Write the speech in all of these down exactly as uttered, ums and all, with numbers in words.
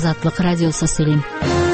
Азатлык радиосы сөйлим.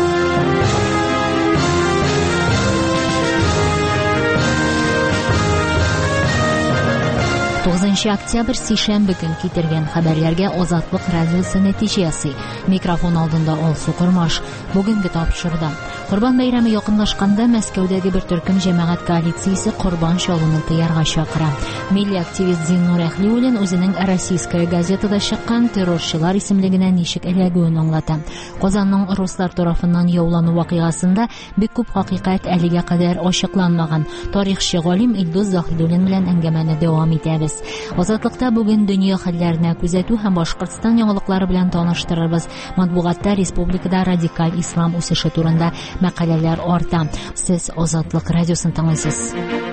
тугызынчы октябрь сейшәмбе көн китергән хәбәрләргә Азатлык радиосы нәтиҗә ясый. Микрофон алдында Алсу Кормаш. Бүгенге тапшырда Корбан бәйрәме якынлашканда Мәскәүдәге бер төркем җәмәгать коалициясе корбан чалуны тыярга чакыра. Милли активист Зиннур Әхлиуллин үзенең Российская газетада чыккан террорчылар исемлегенә ничек эләгүен аңлата. Казанның руслар тарафыннан яулану вакыйгасында бик күп хакыйкать әлегә кадәр ачыкланмаган. Тарихчы галим Илдус Заһидуллин белән әңгәмәне дәвам итәбез. Азатлыкта бүген дөнья хәлләренә күзәтү һәм Башкортстан яңалыклары белән таныштырырбыз. Матбугатта республикада радикаль ислам үсеше турында мәкаләләр арта. Сез Азатлык радиосын тыңлыйсыз.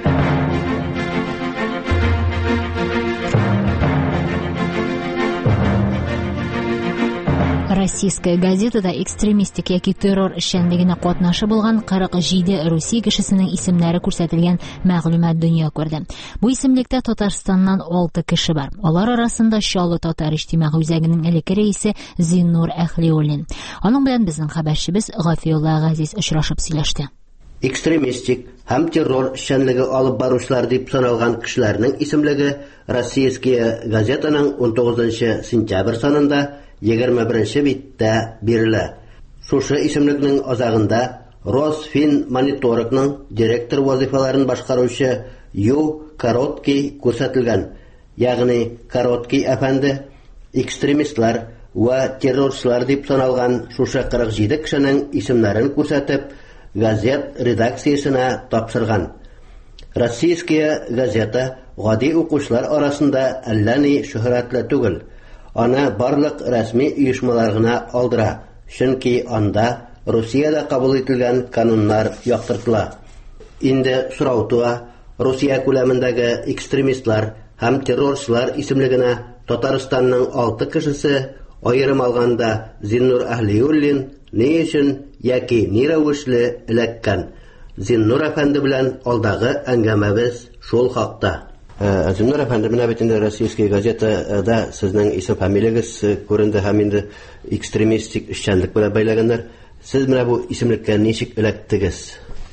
Российская газетада экстремистик яки террор эшчәнлегенә катнашы булган кырык җиде Русия кешесенең исемнәре күрсәтелгән мәгълүмат дөнья күрде. Бу исемлектә Татарстаннан алты кеше бар. Алар арасында Чаллы татар иҗтимагый үзәгенең элекке рәисе Зиннур Әхлиуллин. Аның белән безнең хәбәрчебез Гафиулла Газиз очрашып сөйләште. Экстремистик һәм террор эшчәнлеге алып баручылар дип саналган кешеләрнең исемлеге Российская газетаның он тугызынчы сентябрь санында егерме беренче биттә бирелә. Шушы исемлекнең азагында Росфинмониторгның директор вазифаларын башкаручы Ю Короткий күрсәтелгән. Ягъни Короткий әфәнде экстремистлар ва террорчылар дип саналган шушы кырык җиде кешенең исемнәрен күрсәтеп, газет редакциясенә тапшырган. Российская газета гади укучылар арасында әллә ни шөһрәтле түгел. Аны барлык рәсми оешмалар гына алдыра, чөнки анда Русиядә кабул ителгән кануннар яктыртыла. Инде сорау туа, Русия күләмендәге экстремистлар һәм террорчылар исемлегенә Татарстанның алты кешесе, аерым алганда Зиннур Әхлиуллин, ни өчен яки ни рәвешле эләккән? Зиннур әфәнде белән алдагы әңгәмәбез шул хакта. Зиннур әфәнде, менә бит инде Российская газетада сезнең исем фамилиягыз күренде һәм инде экстремистик эшчәнлек белән бәйләгәннәр. Сез менә бу исемлеккә ничек эләктегез?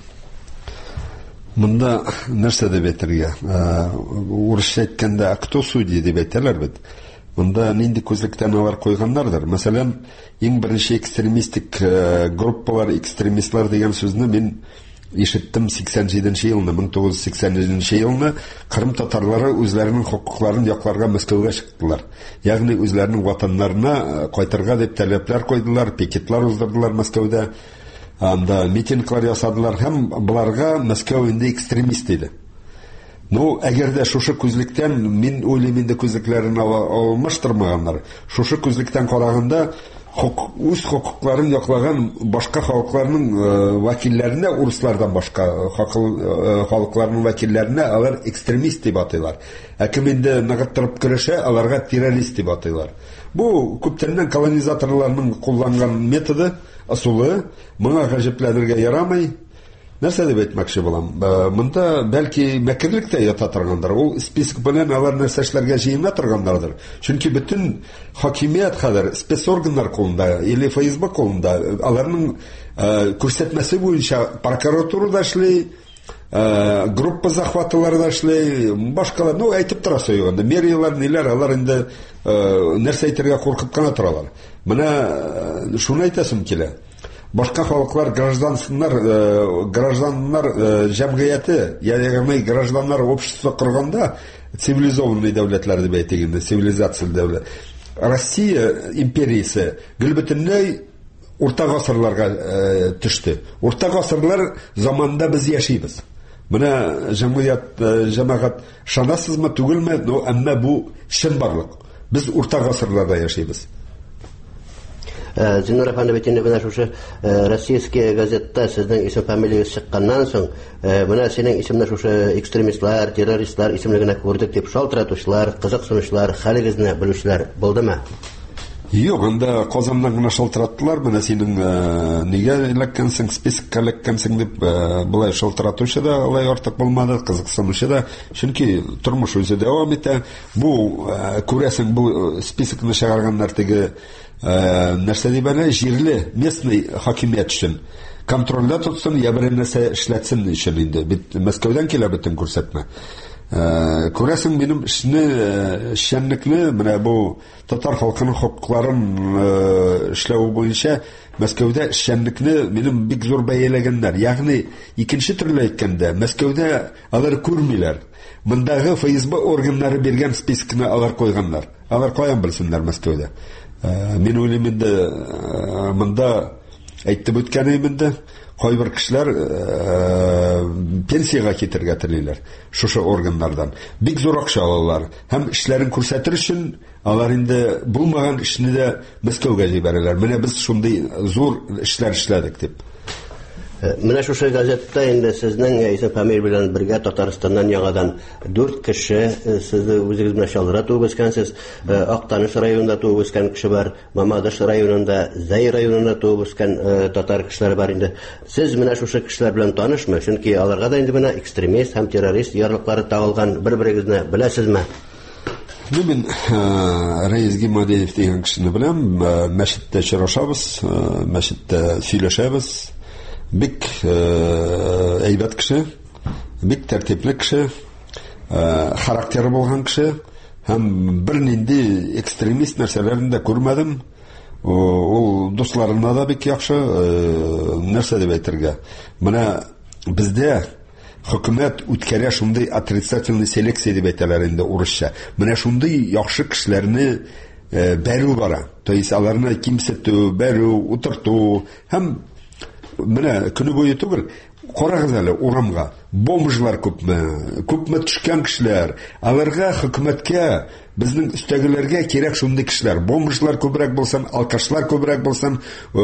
Монда нәрсә дип әйтергә? Урысча әйткәндә, а кто судья дип әйтәләр бит. Монда нинди күзлектән алар куйганнардыр. Мәсәлән, иң беренче экстремистик группалар, экстремистлар дигән сүзне мин ишеттем сиксән җиденче елны, мең тугыз йөз сиксән җиденче елны Кырым татарлары үзләренең хокукларын якларга Мәскәүгә чыктылар. Ягъни үзләренең ватаннарына кайтырга дип таләпләр куйдылар, пикетлар уздырдылар Мәскәүдә. Анда митинглар ясадылар һәм буларга Мәскәү инде экстремист иде. Ну, әгәр дә шушы күзлектән, мин уйлыйм инде күзлекләрен алмаштырмаганнар. Шушы күзлектән караганда үз хокукларын яклаган башка халыкларның вәкилләренә, урыслардан башка халыкларның вәкилләренә алар экстремист дип атыйлар. Ә кем инде ныгыттырып көрәшә, аларга террорист дип атыйлар. Бу күптәннән колонизаторларның кулланган методы, асулы, моңа гаҗәпләнергә ярамый. Нәрсә дип әйтмәкче булам? Монда бәлки мәкерлек тә ята торгандыр. Ул список белән алар нәрсә эшләргә җыена торганнардыр. Чөнки бөтен хакимият хәзер спецорганнар кулында, или ФСБ кулында, аларның күрсәтмәсе буенча прокуратурада эшли, группа захватыларда эшли, башкалар, ну әйтеп торасы юк. Мериялар, ниләр, алар инде нәрсә әйтергә куркып кына торалар. Менә шуны әйтәсем килә. Башка халыклар, граждансыннар, гражданнар җәмгыяте, ягъни гражданнар общество корганда, цивилизованный дәүләтләр дип әйтегәндә, цивилизация дәүләт. Россия империясе гел бөтенләй урта гасырларга төште. Урта гасырлар заманында без яшибез. Менә җәмгыять, җәмәгать шанасызмы, түгелме, но әмма бу чын барлык. Без урта гасырларда яшибез. Зиннур әфәнде бит инде менә шушы Российская газетта сезнең исем фамилиягыз чыкканнан соң, менә синең исемне шушы экстремистлар, террористлар исемлегенә күрдек дип шалтыратучылар, кызыксынучылар, хәлегезне белүчеләр булдымы? Юк, анда Казаннан гына шалтыраттылар, менә синең нигә эләккәнсең, спискка эләккәнсең дип булай шалтыратучы да алай артык булмады, кызыксынучы да, чөнки тормыш үзе дәвам итә. Бу күрәсең, бу спискны чыгарганнар теге нәрсә дип әле, җирле, местный хакимият өчен контрольдә тотсын, я бер нәрсә эшләтсен өчен инде. Бит Мәскәүдән килә бөтен күрсәтмә. Күрәсең, минем эшне, эшчәнлекне, менә бу татар халкының хокукларын эшләү буенча Мәскәүдә эшчәнлекне минем бик зур бәяләгәннәр. Ягъни икенче төрле әйткәндә, Мәскәүдә алар күрмиләр. Мондагы эф эс бэ органнары биргән спискны алар койганнар. Алар каян белсеннәр Мәскәүдә? Мин уйлыйм инде, монда әйтеп үткәнем инде, кайбер кешеләр пенсияга китәргә телиләр шушы органнардан. Бик зур акча алалар. Һәм эшләрен күрсәтер өчен алар инде булмаган эшне дә Мәскәүгә җибәрәләр. Менә без шундый зур эшләр эшләдек дип. Менә шушы газетта инде сезнең исем фамилия белән бергә Татарстаннан яңадан дүрт кеше, сез үзегез белән Шалдыра туып үскәнсез, Актаныш районында туып үскән кеше бар, Мамадыш районында, Зәй районында туып үскән татар кешеләр бар инде. Сез менә шушы кешеләр белән танышмы? Чөнки аларга да инде менә экстремист һәм террорист ярлыклары тагылган, бер-берегезне беләсезме? Мин Рәис Гимадиев дигән кешене беләм, мәчеттә очрашабыз, мәчеттә сөйләшәбез. Бик әйбәт кеше, бик тәртипле кеше, характері булган кеше, һәм бернинди экстремист нәрсәләрен дә күрмәдем. Ул дусларына да бик яхшы, нәрсә дип әйтергә. Менә бездә хөкүмәт үткәрә шундый отрицательный селекция дип әйтәләр инде урысча. Менә шундый яхшы кешеләрне бәрү бара. То есть аларны кимсетү, бәрү, утырту һәм менә көне буе түгел, карагыз әле урамга, бомжлар күпме, күпме төшкән кешеләр. Аларга хөкүмәткә, безнең өстәгеләргә кирәк шундый кешеләр. Бомжлар күбрәк булсын, алкашлар күбрәк булсын,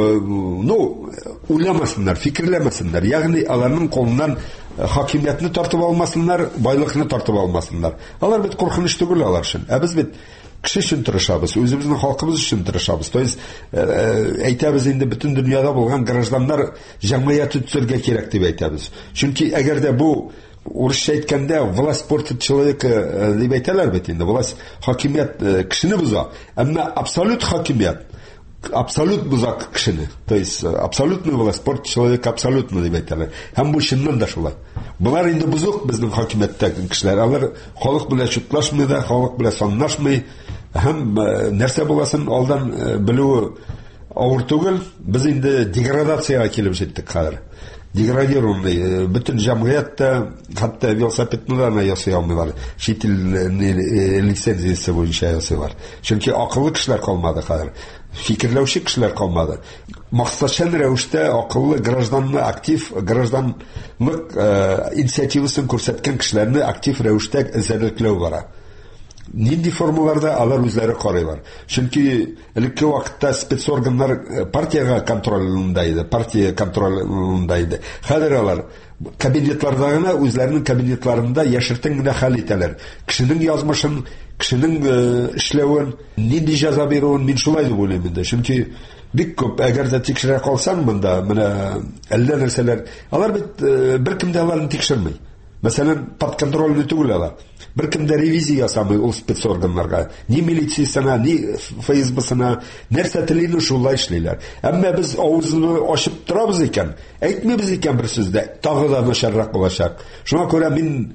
ну, уйламасыннар, фикерләмәсеннәр. Ягъни аларның колыннан хакимиятны тартып алмасыннар, байлыкны тартып алмасыннар. Алар бит куркыныч түгел алар өчен. Ә без бит кеше өчен тырышабыз, үзебезнең халкыбыз өчен тырышабыз. То есть әйтәбез инде бөтен дөньяда булган гражданнар җәмгыяте төзергә кирәк дип әйтәбез. Чөнки әгәр дә бу урысча әйткәндә власть портит человека дип әйтәләр бит инде. Власть хакимият кешене боза, әмма абсолют хакимият абсолют боза кешене. То есть абсолютный власть портит человека абсолютно дип әйтәләр. Һәм бу чыннан да шулай. Булар инде бузык безнең хакимияттәге кешеләр. Алар халык белән чутлашмый да, халык белән санлашмый. Һәм нәрсә буласын алдан белү авыр түгел. Без инде деградациягә килеп җиттек хәзер. Деградированный бөтен җәмгыятьтә, хәтта велосипедны да ясый алмыйлар. Чит ил лицензиясе буенча ясыйлар. Чөнки акыллы кешеләр калмады хәзер. Фикерләүче кешеләр калмады. Максатчан рәвештә акыллы гражданны, актив гражданлык инициативасын күрсәткән кешеләрне актив рәвештә эзәрлекләү бара. Нинди формаларда алар үзләре карыйлар. Чөнки элекке вакытта спецорганнар партияга контролында иде, партия контролында иде. Хәзер алар кабинетларда гына үзләренең кабинетларында яшертен генә хәл итәләр. Кешенең язмышын, кешенең эшләвен, нинди җәза бирүен мин шулай дип уйлыйм инде. Чөнки бик күп әгәр дә тикшерә калсаң монда, менә әллә нәрсәләр, алар бит беркем дә аларны тикшермәй. Мәсәлән, подконтрольный түгел алар. Беркем дә ревизия ясамый ул спецорганнарга. Ни милициясына, ни эф эс бэ-сына нәрсә телине шулай эшлиләр. Әмма без авызны ачып торабыз икән, әйтмәбез икән бер сүздә, тагы да начаррак булачак. Шуңа күрә мин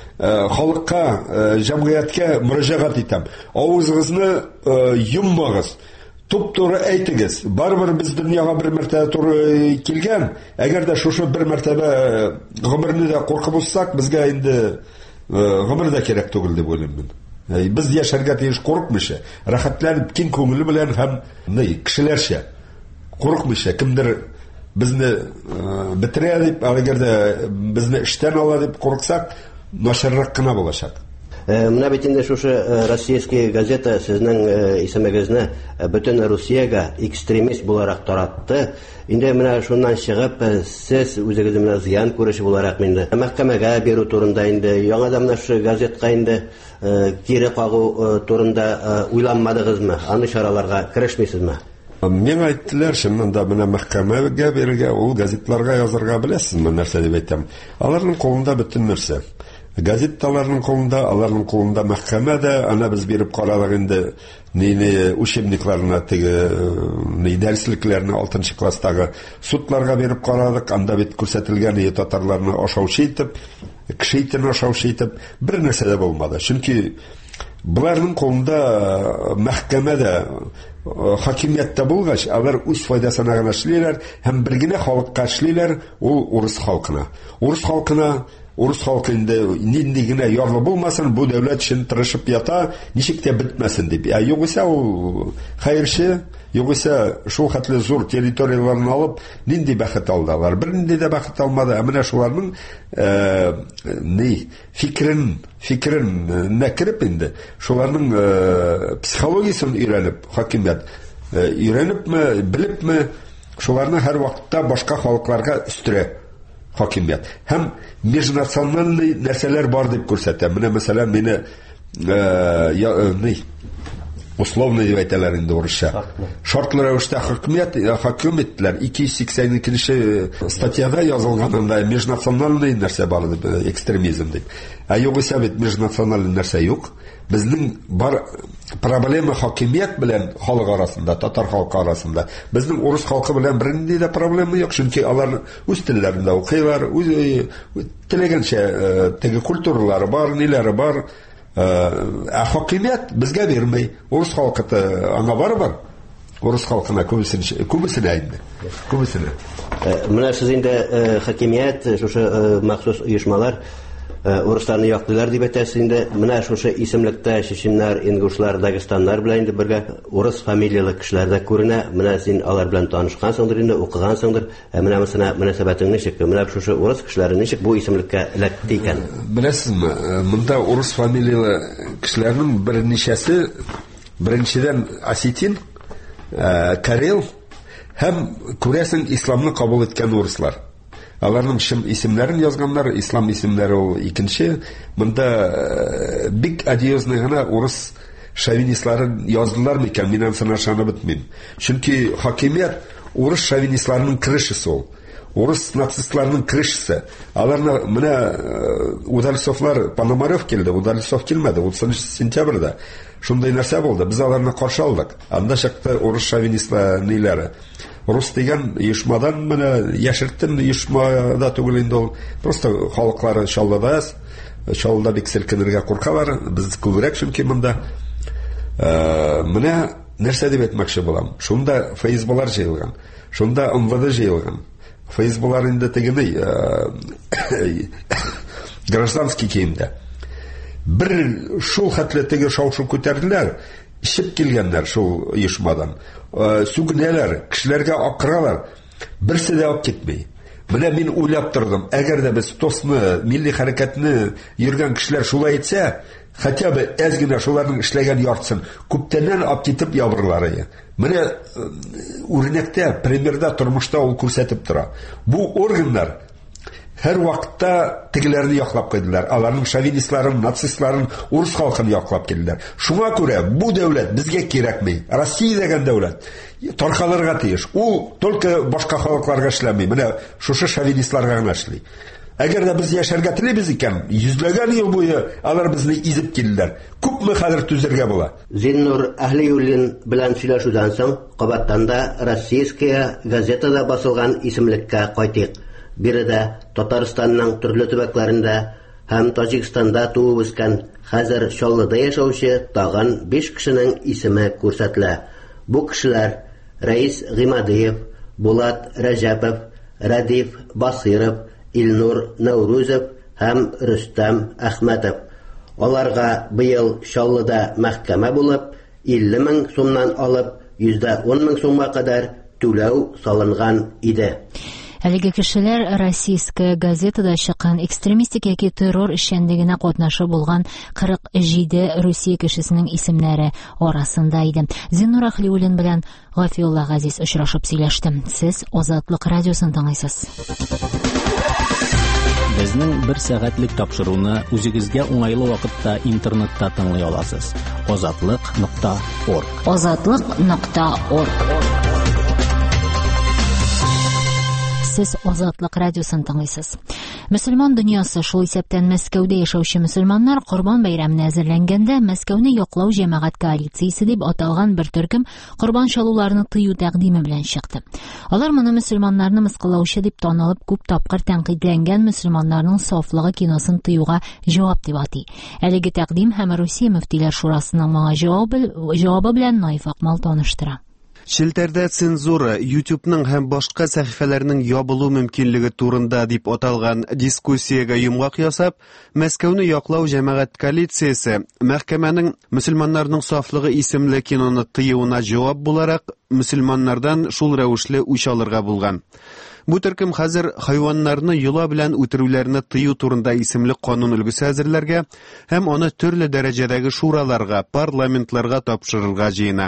халыкка, җәмгыятькә мөрәҗәгать итәм. Авызыгызны йоммагыз. Туп-туры әйтегез. Барыбер без дөньяга бер мәртәбә туры килгән. Әгәр дә шушы бер мәртәбә гомерне дә куркып уссак, безгә инде гомер дә кирәк түгел дип уйлыйм мин. Без яшәргә тиеш курыкмыйча, рәхәтләнеп, киң күңеле белән һәм кешеләрчә курыкмыйча, кемдер безне бетерә дип, әгәр дә безне эштән ала дип курыксак, начаррак кына булачак. Менә бит инде шушы российский газета сезнең исемегезне бөтен Русиягә экстремист буларак таратты. Инде менә шуннан чыгып, сез үзегез менә зыян күрүче буларак инде мәхкәмәгә бирү турында инде яңадан менә шушы газетка инде кире кагу турында уйланмадыгызмы? Аны чараларга керешмисезме? Мен айттылар, шынында менә мәхкәмәгә бирергә, ул газетларга язарга беләсезме, нәрсә дип әйтәм. Аларның колында бөтен нәрсә. Газетталарның колында, аларның колында мәхкәмә дә, ана без биреп карадык инде, ни учебникларына, теге ни дәреслекләрне алтынчы класстагы судларга биреп карадык, анда бит күрсәтелгән ие татарларны ашаучы итеп, кеше итен ашаучы итеп, бер нәрсә дә булмады. Чөнки буларның колында мәхкәмәдә хакимияттә булгач, алар үз файдасына гына эшлиләр һәм бер генә халыкка эшлиләр, ул урыс халкына. Урыс халкына Урыс халкы инде нинди генә ярлы булмасын, бу дәүләт өчен тырышып ята, ничек тә бетмәсен дип. Ә югыйсә ул хәерче, югыйсә шул хәтле зур территорияларны алып, нинди бәхет алдылар. Бер нинди дә бәхет алмады. Ә менә шуларның ни фикрен, фикрен нәкереп инде, шуларның психологиясын өйрәнеп, хакимият өйрәнепме, белепме, шуларны һәр вакытта башка халыкларга үстерә. Хакимият. Һәм межнациональный нәрсәләр бар дип күрсәтә. Менә мәсәлән мине ни условно дип әйтәләр инде урысча. Шартлы рәвештә хакимият хаким иттеләр. ике йөз сиксән икенче статьяда язылганда межнациональный нәрсә бар дип, экстремизм дип. Ә югыйсә бит межнациональный нәрсә юк. Безнең бар проблема хакимият белән халык арасында, татар халкы арасында. Безнең урыс халкы белән бернинди дә проблема юк, чөнки алар үз телләрендә укыйлар, үз теләгәнчә теге культуралары бар, ниләре бар. Ә хакимият безгә бирмәй. Урыс халкы аңа бар бар. Урыс халкына күбесен күбесенә инде. Күбесенә. Менә сез инде хакимият, шушы махсус оешмалар урысларны яклылар дип әйтәсез инде. Менә шушы исемлектә чеченнәр, ингушлар, дагестаннар белән инде бергә урыс фамилиялы кешеләр дә күренә. Менә син алар белән танышкансыңдыр инде, укыгансыңдыр. Ә менә мәсәлән мөнәсәбәтең ничек? Менә шушы урыс кешеләре ничек бу исемлеккә эләкте икән? Беләсезме, монда урыс фамилиялы кешеләрнең берничәсе, беренчедән осетин, карел һәм күрәсең исламны кабул иткән урыслар. Аларның шым исемнәрен язганнар, ислам исемнәре ул икенче. Монда бик одиозный гына урыс шовинистларын яздылар микән, мин аны ышанып бетмим. Чөнки хакимият урыс шовинистларының киришесе ул. Урыс нацистларының киришесе. Аларны менә Удальцовлар, Пономарев килде, Удальцов килмәде, утызынчы сентябрьдә. Шундай нәрсә булды. Без аларны каршы алдык. Анда чакта урыс шовинистлар ниләре. Рус дигән оешмадан менә яшертен оешмада түгел инде ул. Просто халыклары Чаллыда, Чаллыда бик селкенергә куркалар. Без күбрәк чөнки монда. Менә нәрсә дип әйтмәкче булам. Шунда ФСБлар җыелган. Шунда МВД җыелган. ФСБлар инде тегене гражданский киемдә. Бер шул хәтле теге шау-шу күтәрделәр. Ишеп килгәннәр шул оешмадан. Сүгенәләр, кешеләргә акыралар. Берсе дә алып китмәй. Менә мин уйлап тордым, әгәр дә без тосны, милли хәрәкәтне йөргән кешеләр шулай әйтсә, хотя бы әз генә шуларның эшләгән яртысын күптәннән алып китеп ябырлар иде. Менә үрнәктә, примерда тормышта ул күрсәтеп тора. Бу органнар һәр вакытта тегеләрне яклап кайдылар. Аларның шовинистларын, нацистларын, урыс халкын яклап килделәр. Шуңа күрә бу дәүләт безгә кирәкми. Россия дигән дәүләт таркалырга тиеш. Ул только башка халыкларга эшләми. Менә шушы шовинистларга гына эшли. Әгәр дә без яшәргә телибез икән, йөзләгән ел буе алар безне изеп килделәр. Күпме хәзер түзәргә була? Зиннур Әһлиуллин белән сөйләшүдән соң кабаттан да Российская газетада басылган исемлеккә кайтыйк. Биредә Татарстанның төрле төбәкләрендә һәм Таҗикстанда туып үскән, хәзер Чаллыда яшәүче тагын биш кешенең исеме күрсәтелә. Бу кешеләр Рәис Гыймадиев, Булат Рәҗәпов, Радиф Басиров, Илнур Нәүрүзев һәм Рөстәм Әхмәтов. Аларга быел Чаллыда мәхкәмә булып, илле мең сумнан алып, йөз он мең сумга кадәр түләү салынган иде. Әлеге кешеләр Российская газетада чыккан экстремистик яки террор эшчәнлегенә катнашып булган кырык җиде Русия кешесенең исемнәре арасында иде. Зиннур Әһлиуллин белән Гафиулла Газиз очрашып сөйләште. Сез Азатлык радиосын тыңлыйсыз. Безнең бер сәгатьлек тапшыруны үзегезгә уңайлы вакытта интернетта тыңлый аласыз. озатлык нокта орг. озатлык нокта орг. Сез Азатлык радиосын тыңлыйсыз. Мөселман дөньясы, шул исәптән Мәскәүдә яшәүче мөселманнар Корбан бәйрәменә әзерләнгәндә Мәскәүне яклау җәмәгать коалициясе дип аталган бер төркем корбан чалуларны тыю тәкъдиме белән чыкты. Алар моны мөселманнарны мыскыллаучы дип танылып, күп тапкыр тәнкыйтьләнгән мөселманнарның сафлыгы киносын тыюга җавап дип атый. Әлеге тәкъдим һәм Русия мөфтиләр шурасының моңа җавабы белән Наиф Акмал таныштыра. Челтәрдә цензура, YouTube'ның һәм башка сәхифәләрнең ябылу мөмкинлеге турында дип аталган дискуссиягә йомгак ясап, Мәскәүне яклау җәмәгать коалициясе мәхкәмәнең мөселманнарның сафлыгы исемле киноны тыюына җавап буларак мөселманнардан шул рәвешле үч алырга булган. Бу төркем хәзер хайваннарны йола белән үтерүләрне тыю турында исемле канун өлгесе әзерләргә һәм аны төрле дәрәҗәдәге шураларга, парламентларга тапшырырга җыена.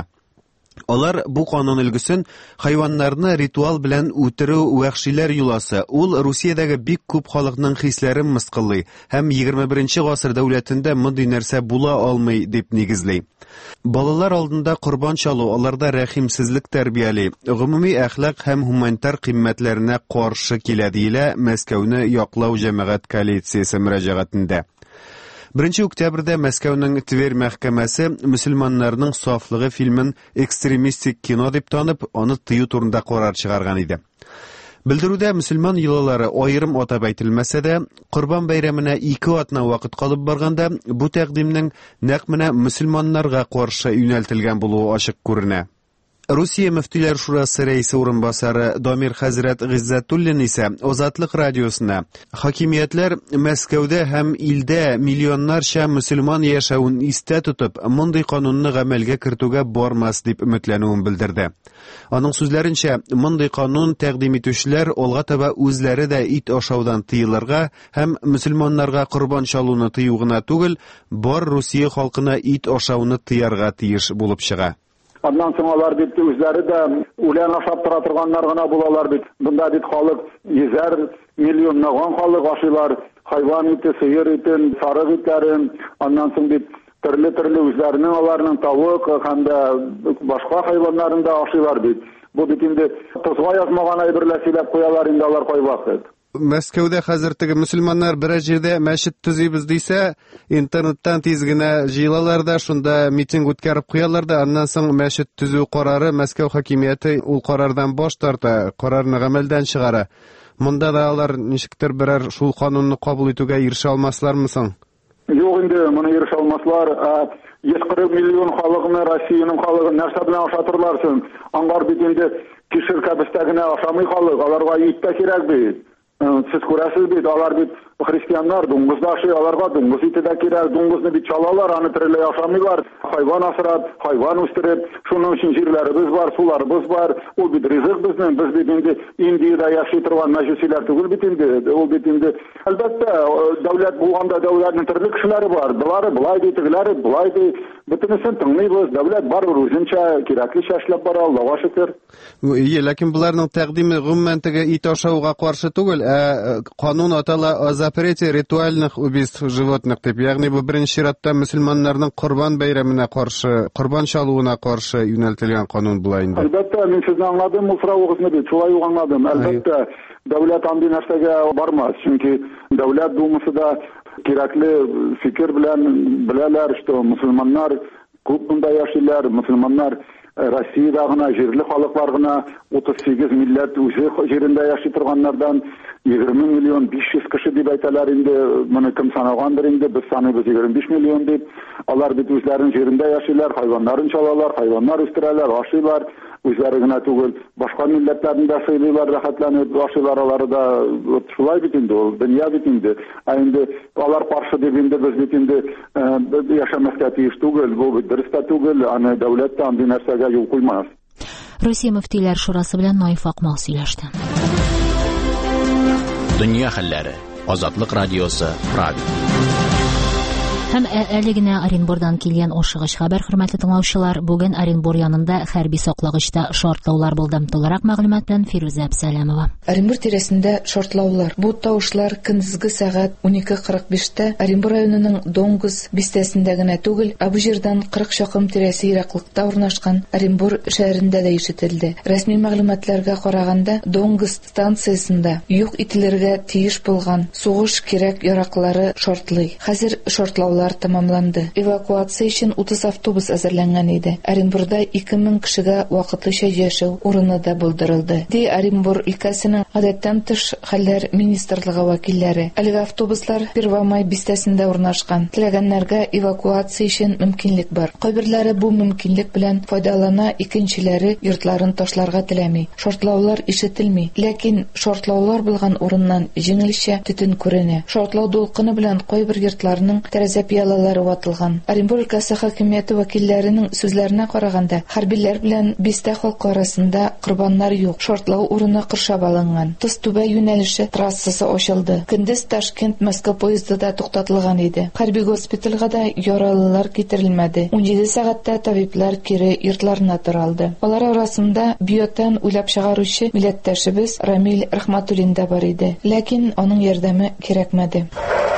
Алар бу канун өлгесен хайваннарны ритуал белән үтерү вәхшиләр юласы. Ул Русиядәге бик күп халыкның хисләрен мыскыллый һәм егерме беренче гасыр дәүләтендә мондый нәрсә була алмый дип нигезли. Балалар алдында корбан чалу аларда рәхимсезлек тәрбияли, гомуми әхлак һәм гуманитар кыйммәтләренә каршы килә диелә Мәскәүне яклау җәмәгать коалициясе мөрәҗәгатендә. Беренче октябрьдә Мәскәүнең Тверь мәхкәмәсе мөселманнарның сафлыгы фильмен экстремистик кино дип танып, аны тыю турында карар чыгарган иде. Белдерүдә мөселман йолалары аерым атап әйтелмәсә дә, Корбан бәйрәменә ике атна вакыт калып барганда, бу тәкъдимнең нәкъ менә мөселманнарга каршы юнәлтелгән булуы ачык күренә. Русия мөфтиләр шурасы рәисе урынбасары Дамир хәзрәт Гыйззәтуллин исә Азатлык радиосына хакимиятләр Мәскәүдә һәм илдә миллионнарча мөселман яшәвен истә тотып, мондый канунны гамәлгә кертүгә бармас дип өметләнүен белдерде. Аның сүзләренчә, мондый канун тәкъдим итүчеләр алга таба үзләре дә ит ашаудан тыелырга һәм мөселманнарга корбан чалуны тыю гына түгел, бар Русия халкына ит ашауны тыярга тиеш булып чыга. Ondan soň alar bitdi özleri de ulan aşap tura turganlar gana bulalар bit. Bunda bit halyk yüzer milyonlagan halyk aşylar, hayvan iti, sıyır itin, sarık itlerin, ondan soň bit türlü-türlü özlerinin alarının tavuk hem de başka hayvanların da aşylar bit. Bu bit indi tuzga yazmagan aybirlesiyle koyalar indi alar koybakıd. Мәскәүдә хәзер теге мөселманнар бер җирдә мәчет төзибез дисә, интернеттан тиз генә җыелалар да, шунда митинг үткәреп куялар да, аннан соң мәчет төзү карары Мәскәү хакимияте ул карардан баш тарта, карарны гамәлдән чыгара. Монда да алар ничектер берәр шул канунны кабул итүгә ирешә алмаслармы соң? Юк инде, моны ирешә алмаслар. йөз кырык миллион халыгын Россиянең халыгын нәрсә белән ашатырлар соң? Аңгар бит инде кишер кабестә генә ашамый халык, аларга ит тә кирәк бит. Siz күрәсез бит, алар бит христианнар, дуңгыз да ашый, аларга дуңгыз ите дә кирәк, дуңгызны бит чалалар, аны тереләй ашамыйлар. Хайван асрап, хайван үстереп, шуның өчен җирләребез бар, суларыбыз бар. Ул бит ризык безнең, без бит инде Индиядә яши торган мәҗүсиләр түгел бит инде. Ул бит инде әлбәттә дәүләт булганда дәүләтнең төрле кешеләре бар. Булары булай ди, тегеләре булай ди. Бөтенесен тыңлыйбыз, дәүләт барыбер үзенчә кирәкле эшләп бара, Аллага шөкер. Ие, ләкин буларның тәкъдиме гомумән теге ит ашауга каршы түгел, ә канун атала о запрете ритуальных убийств животных дип, ягъни бу беренче чиратта мөселманнарның Корбан бәйрәменә каршы, корбан чалуына каршы юнәлтелгән канун була инде. Әлбәттә, мин сезне аңладым, ул сорауыгызны бит, шулай ук аңладым. Әлбәттә, дәүләт андый нәрсәгә бармас, чөнки дәүләт думасы да кирәкле фикер белән беләләр, что мөселманнар күп монда яшиләр, мөселманнар Россиядә гына җирле халыклар гына утыз сигез милләт үзе җирендә яши торганнардан егерме миллион биш йөз кеше дип әйтәләр инде, моны кем санагандыр инде, без саныйбыз егерме биш миллион дип. Алар бит үзләренең җирендә яшиләр, хайваннарын чалалар, хайваннар үстерәләр, ашыйлар, үзләре генә түгел, башка милләтләрне дә сыйлыйлар, рәхәтләнеп ашыйлар, алары да шулай бит инде, ул дөнья бит инде. Ә инде алар каршы дип инде без бит инде яшәмәскә тиеш түгел, бу бит дөрес тә түгел, аны дәүләт тә андый нәрсәгә юл куймас. Русия мөфтиләр шурасы белән Наиф Акмал сөйләште. Дөнья хәлләре. Азатлык радиосы, Прага. Һәм әле генә Оренбурдан килгән ашыгыч хәбәр, хөрмәтле тыңлаучылар, бүген Оренбур янында хәрби саклагычта шартлаулар булды. Тулырак мәгълүмат белән Фирүзә Әбсәләмова. Оренбур тирәсендә шартлаулар. Бу тавышлар көндезге сәгать унике кырык биштә Оренбур районының Донгуз бистәсендә генә түгел, ә бу җирдән кырык чакрым тирәсе ераклыкта урнашкан Оренбур шәһәрендә дә ишетелде. Рәсми мәгълүматларга караганда, Донгуз станциясендә юк ителергә тиеш булган сугыш кирәк яраклары шартлый. Хәзер шартлаулар тәмамланды. Эвакуация өчен утыз автобус әзерләнгән иде. Оренбурда ике мең кешегә вакытлыча яшәү урыны да булдырылды. Ди Оренбур өлкәсенең гадәттән тыш хәлләр министрлыгы вәкилләре. Әлеге автобуслар Первомай бистәсендә урнашкан. Теләгәннәргә эвакуация өчен мөмкинлек бар. Кайберләре бу мөмкинлек белән файдалана, икенчеләре йортларын ташларга теләми. Шартлаулар ишетелми, ләкин шартлаулар булган урыннан җиңелчә төтен күренә. Шартлау дулкыны белән кайбер йортларның тәрәзә пыялалары ватылган. Оренбур өлкәсе хакимияте вәкилләренең сүзләренә караганда, хәрбиләр белән бистә халкы арасында корбаннар юк. Шартлау урыны кыршап алынган. Тыз-түбә юнәлеше трассасы ачылды. Көндез Ташкент-Москва поезды да туктатылган иде. Хәрби госпитальгә да яралылар китерелмәде. ун җиде сәгатьтә табиблар кире йортларына таралды. Алар арасында биотан уйлап чыгаручы милләттәшебез Рамил Рахматуллин да бар иде. Ләкин аның ярдәме кирәкмәде.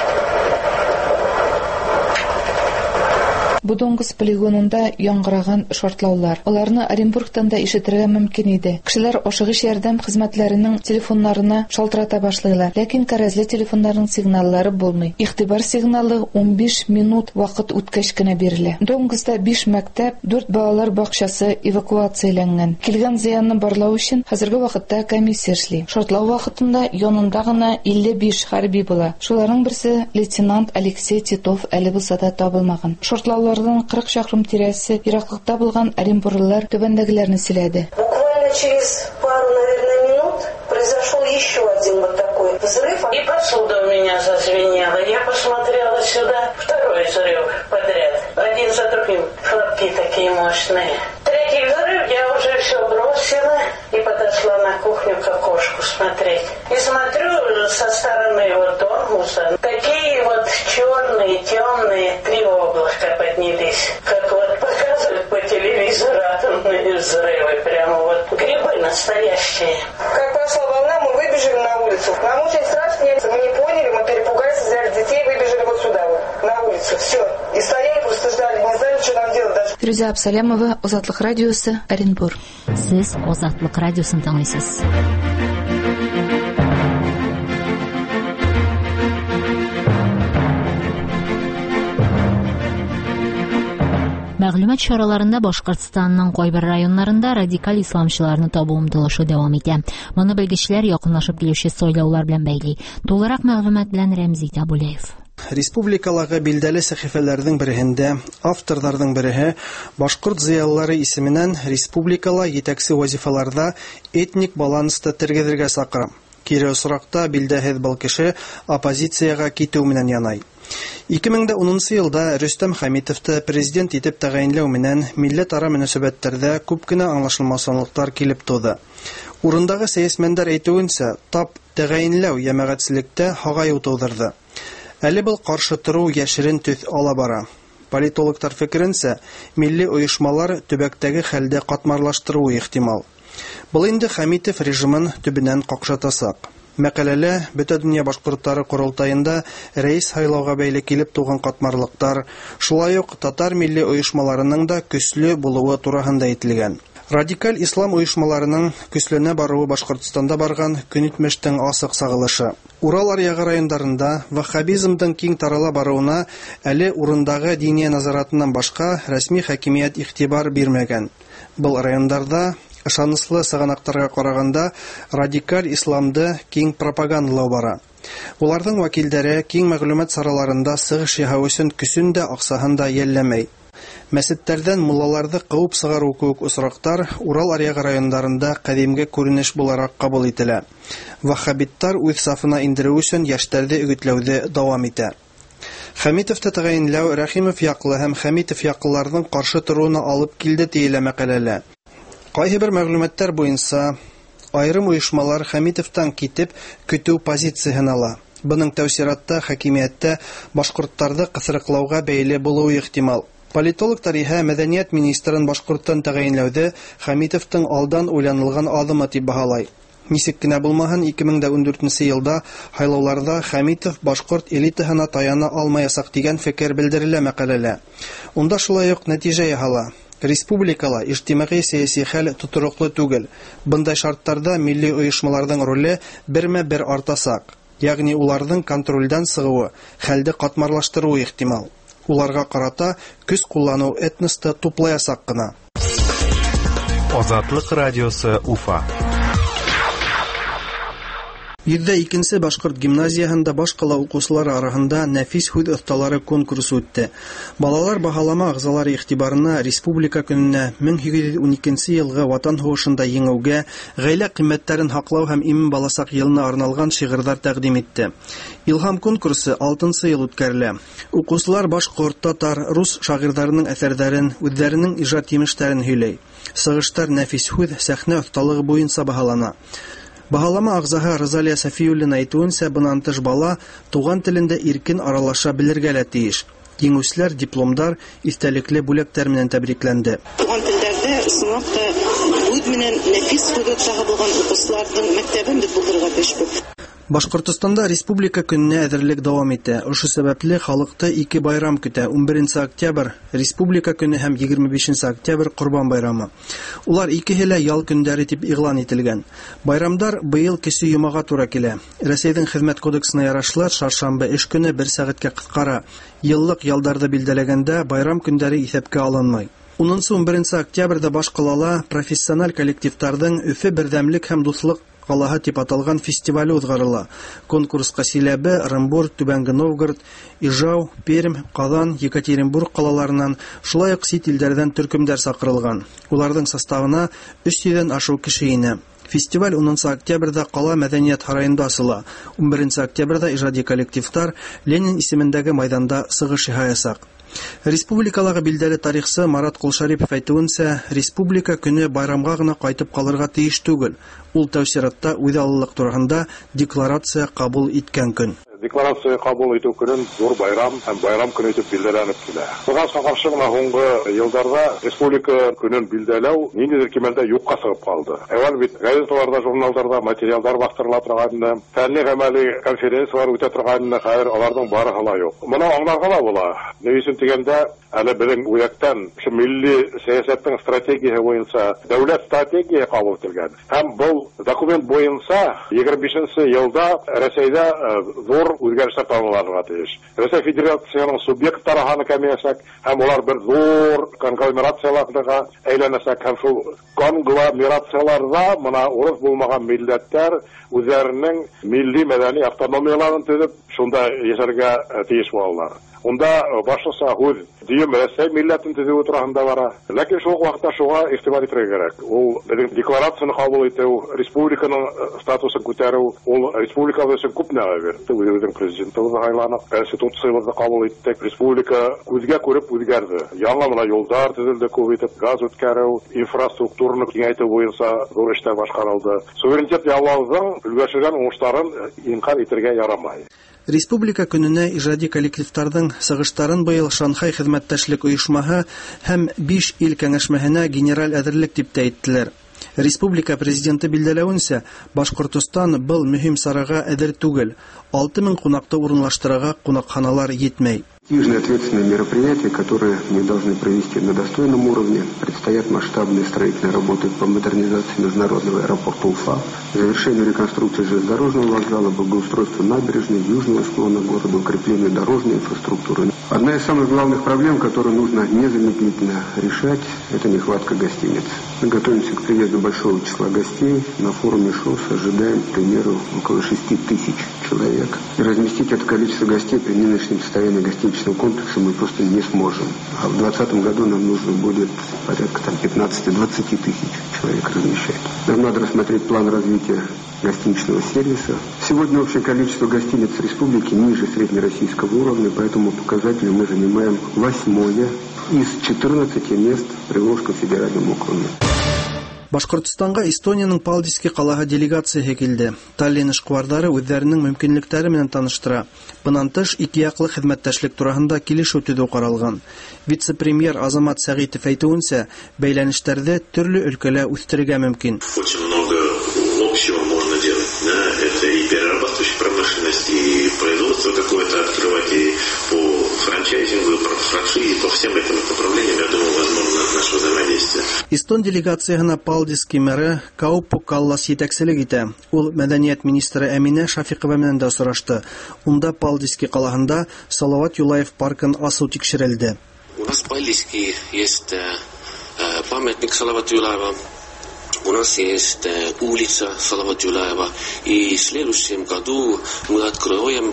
Бу Донгуз полигонында яңгыраган шартлаулар. Аларны Оренбургтан да ишетергә мөмкин иде. Кешеләр ашыгыч ярдәм хезмәтләренең телефоннарына шалтырата башлыйлар, ләкин кәрәзле телефоннарның сигналлары булмый. Игътибар сигналы ун биш минут вакыт үткәч кенә бирелә. Донгузда биш мәктәп, дүрт балалар бакчасы эвакуацияләнгән. Килгән зыянны барлау өчен хәзерге вакытта комиссия эшли. Шартлау вакытында янында гына илле биш хәрби була. Шуларның берсе лейтенант Алексей Титов әле булса да табылмаган. Шартлаулар кырык чакрым тирәсе ераклыкта булган оренбурлылар түбәндәгеләрне сөйләде. Буквально через пару, наверное, минут произошел еще один вот такой взрыв. И посуда у меня зазвенела. Я посмотрела сюда. Второй взрыв подряд. Один за другим. Хлопки такие мощные. Третий взрыв я уже все бросила и подошла на кухню к окошку смотреть. И смотрю со стороны вот Донгуза. Такие вот черные, темные три облака поднялись. Как вот показывают по телевизору атомные взрывы. Прямо вот грибы настоящие. Как пошла волна, мы выбежали на улицу. Нам очень страшно, мы не поняли, мы перепугались, взяли детей, выбежали вот сюда вот, на улицу. Все. И стояли, просто ждали, не знали, что нам делать даже. Фирүзә Әбсәләмова, Азатлык радиосы, Оренбур. Сез Азатлык радиосын тыңлыйсыз. Мәгълүмат чараларында Башкортстанның кайбер районнарында радикаль исламчыларны табу омтылышы дәвам итә. Моны белгечләр якынлашып килүче сайлаулар белән бәйли. Тулырак мәгълүмат белән Рәмзи Табулеев. Республикаларга билдәле сәхифәләрнең береһендә авторларның береһе башкорт зыялылары исеменнән республикала җитәкче вазифаларда этник балансты тергезергә сакыра. Кире осракта билдәһез был кеше оппозициягә китү менән янай. ике мең унынчы елда Рөстәм Хәмитовты президент итеп тәгаенләү менән милләт-ара мөнәсәбәтләрдә күп кенә аңлашылмаслыклар килеп туды. Урындагы сәясәтмәннәр әйтүенчә, тап тәгаенләү җәмәгатьчелектә хагаю тудырды. Әле был каршы тору яшерен төс ала бара. Политологтар фикеренчә, милли оешмалар төбәктәге хәлдә катмарлаштыру ихтимал. Бұл инде Хәмитов режимын төбенән какшатасак. Мәкаләлә бөтә дөнья башкортлары курултаенда рәис сайлауга бәйле килеп туган катмарлыктар, шулай ук татар милли оешмаларының да көчле булуы турында әйтелгән. Радикаль ислам оешмаларының көчләнә баруы Башкортстанда барган көнитмештең асык сагылышы. Урал аръягы районнарында ваххабизмдың киң тарала баруына әле урындагы дини назаратыннан башка рәсми хакимият игътибар бирмәгән. Бұл райондарда ышаныслы сыганактарга караганда радикаль исламды киң пропагандалау бара. Уларның вәкилләре киң мәгълүмат сараларында сыгыш яһау өчен көсөн дә, аксаһын да йәлләмәй. Мәсеттәрдән муллаларны куып сыгару күк усрактар Урал аръягы районнарында кадимге күренеш буларак кабул ителә. Ваххабиттар үз сафына индерү өчен яшьләрне үгетләүдә дәвам итә. Хәмитовты тәгаенләү Рәхимов яклы һәм Хәмитов яклыларның каршы торуына алып килде диелә мәкаләлә. Кайбер мәгълүматлар буенча, айрым оешмалар Хәмитовтан китеп көтү позициясын ала. Бының тәүсиратта хакимияттә башкортларны кысрыклауга бәйле булуы ихтимал. Политологтар иһә мәдәният министрын башкорттан тәгаенләүдә Хәмитовтың алдан уйланылган адымы дип баһалай. Нисек кенә булмаһын, ике мең ундүртенче елда һайлауларда Хәмитов башкорт элитаһына таяна алмаясак дигән фикер белдерелә мәкаләлә. Унда шулай ук нәтиҗә яһала. Республикала иҗтимагый сәяси хәл тотыруклы түгел. Бындай шарттарда милли оешмаларның роле бермә-бер артасак. Ягъни уларның контрольдән сыгуы, хәлде катмарлаштыруы ихтимал. Уларга карата көч куллану этносты туплаясак кына. Азатлык радиосы Уфа. Йөздә икенче башкорт гимназияһында баш кала укучылары арасында нәфис һүз осталары конкурсы үтте. Балалар баһалама агзалары игътибарына республика көненә мең сигез йөз уникенче елгы ватан һугышында еңүгә, гаилә кыйммәтләрен һаклау һәм имин баласак елына арналган шигырьләр тәкъдим итте. Илһам конкурсы алтынчы ел үткәрелә. Укучылар башкорт, татар, рус шагыйрьләренең әсәрләрен, үзләренең иҗат имештәрен һөйләй. Сыгыштар нәфис һүз, сәхнә осталыгы буенча баһалана. Баһалама агзаһы Розалия Сафиуллина әйтүенчә, бунан тыш бала туган телендә иркен аралаша белергә лә тиеш. Еңүчеләр дипломдар, истәлекле бүләктәр менән тәбрикләнде. Туган телдәрдә сынакта үз менән нәфис һүз булган укучыларның мәктәбен дип булдырырга тиешбез. Башкортстанда республика көненә әзерлек дәвам итә. Ошо сәбәпле халыкты ике байрам көтә: унберенче октябрь республика көне һәм егерме бишенче октябрь Корбан байрамы. Улар икеһе лә ял көндәре дип игълан ителгән. Байрамдар быел кече йомага туры килә. Рәсәйнең хезмәт кодексына ярашлы шаршамбы эш көне бер сәгатькә кыскара. Еллык ялдарды билдәләгәндә байрам көндәре исәпкә алынмый. унынчы-унберенче октябрьдә баш калала профессиональ коллективтарның Өфе бердәмлек һәм дуслык калаһы дип аталган фестивале узгарыла. Конкурска Силәбе, Оренбур, Түбәнге Новгород, Ижау, Пермь, Казан, Екатеринбург калаларыннан, шулай ук сит илдәрдән төркемдәр сакырылган. Уларның составына өч йөздән ашу кеше инә. Фестиваль унынчы октябрьдә кала мәдәният һараенда ачыла. унберенче октябрьдә иҗади коллективтар Ленин исемендәге майданда сыгыш ясак. Республикаларга билдәле тарихчы Марат Кулшарипов әйтүенчә, республика көне байрамга гына кайтып калырга тиеш түгел. Ул тәүсиратта үҙаллылык турында декларация кабул иткән көн. Декларация кабул итү көнен зур байрам һәм байрам көне итеп билдәләнеп килә. Буга каршы гына һуңгы елларда республика көнен билдәләү ниндидер кимәлдә юкка сыгып калды. Әввәл бит газеталарда, журналларда материалдар бастырыла торган, фәнни гамәли конференциялар үтә торган, хәзер аларның барыһы ла юк. Моны аңларга ла була. Ни өчен дигәндә, әле безнең үяктан шу милли сәясәтнең стратегиясе буенча дәүләт стратегия кабул ителгән. Һәм бу документ буенча егерме бишенче елда Рәсәйдә зур үзгәрешләр танылырга тиеш. Рәсәй Федерациясының субъектлары һаны кәмиясәк һәм улар бер зур конгломерацияларга әйләнәсәк һәм шул конгломерацияларда мына урыс булмаган милләттәр үзләренең милли мәдәни автономияларын төзеп, шунда яшәргә тиеш булалар. Унда башлыса һүз дигән Рәсәй милләтен төзү турында бара. Ләкин шул вакытта шуга игътибар итәргә кирәк. Ул декларацияны кабул итү, республиканың статусын күтәрү, ул республика өчен күп нәрсә бирде. Үзебезнең президентыбыз сайланып, конституциябызны кабул иттек. Республика күзгә күреп үзгәрде. Яңа гына юллар төзелде, күп итеп газ үткәрү, инфраструктураны киңәйтү буенча зур эшләр башкарылды. Суверенитет яулаудың өлгәшелгән уңышларын инкар итәргә ярамай. Республика көненә иҗади коллективтарның сыгыштарын быел Шанхай хезмәттәшлек оешмаһы һәм биш ил кәңәшмәһенә генераль әзерлек дип тә әйттеләр. Республика президенты билдәләвенчә, Башкортстан был мөһим сарага әзер түгел. алты мең кунакты урынлаштырырга кунакханалар җитмәй. Южные ответственные мероприятия, которые мы должны провести на достойном уровне. Предстоят масштабные строительные работы по модернизации международного аэропорта Уфа, завершению реконструкции железнодорожного вокзала, благоустройству набережной, южного склона города, укреплению дорожной инфраструктуры. Одна из самых главных проблем, которую нужно незамедлительно решать, это нехватка гостиниц. Мы готовимся к приезду большого числа гостей. На форуме ШОС ожидаем, к примеру, около шести тысяч человек. И разместить это количество гостей при нынешнем состоянии гостиничного комплекса мы просто не сможем. А в двадцатом году нам нужно будет порядка там пятнадцати-двадцати тысяч человек размещать. Нам надо рассмотреть план развития гостиничного сервиса. Сегодня общее количество гостиниц республики ниже среднероссийского уровня, по этому показателю мы занимаем восьмое из четырнадцати мест Приволжского федерального округа. Башкортстанга Эстониянең Палдиски калаһы делегациясе килде. Таллин эшкуарлары үзләренең мөмкинлекләре белән таныштыра. Буннан тыш ике яклы хезмәттәшлек турында килешү төзү каралган. Вице-премьер Азамат Сәгыйтов әйтүенчә, бәйләнешләрне төрле өлкәлә үстерергә мөмкин. Общего можно делать, да, это и перерабатывающая промышленность, и производство какое-то открывать, и по франчайзингу, и по франшизе, по всем этим направлениям, я думаю, возможно наше взаимодействие. Эстон делегациясына Палдиски мэры Кауппу Каллас етәкчелек итә. Ул мәдәният министры Әминә Шафикова белән дә очрашты. Унда Палдиски калаһында Салават Юлаев паркын асу тикшерелде. У нас в Палдиске есть памятник Салават Юлаева. У нас есть э, улица Салават Юлаева, и в следующем году мы откроем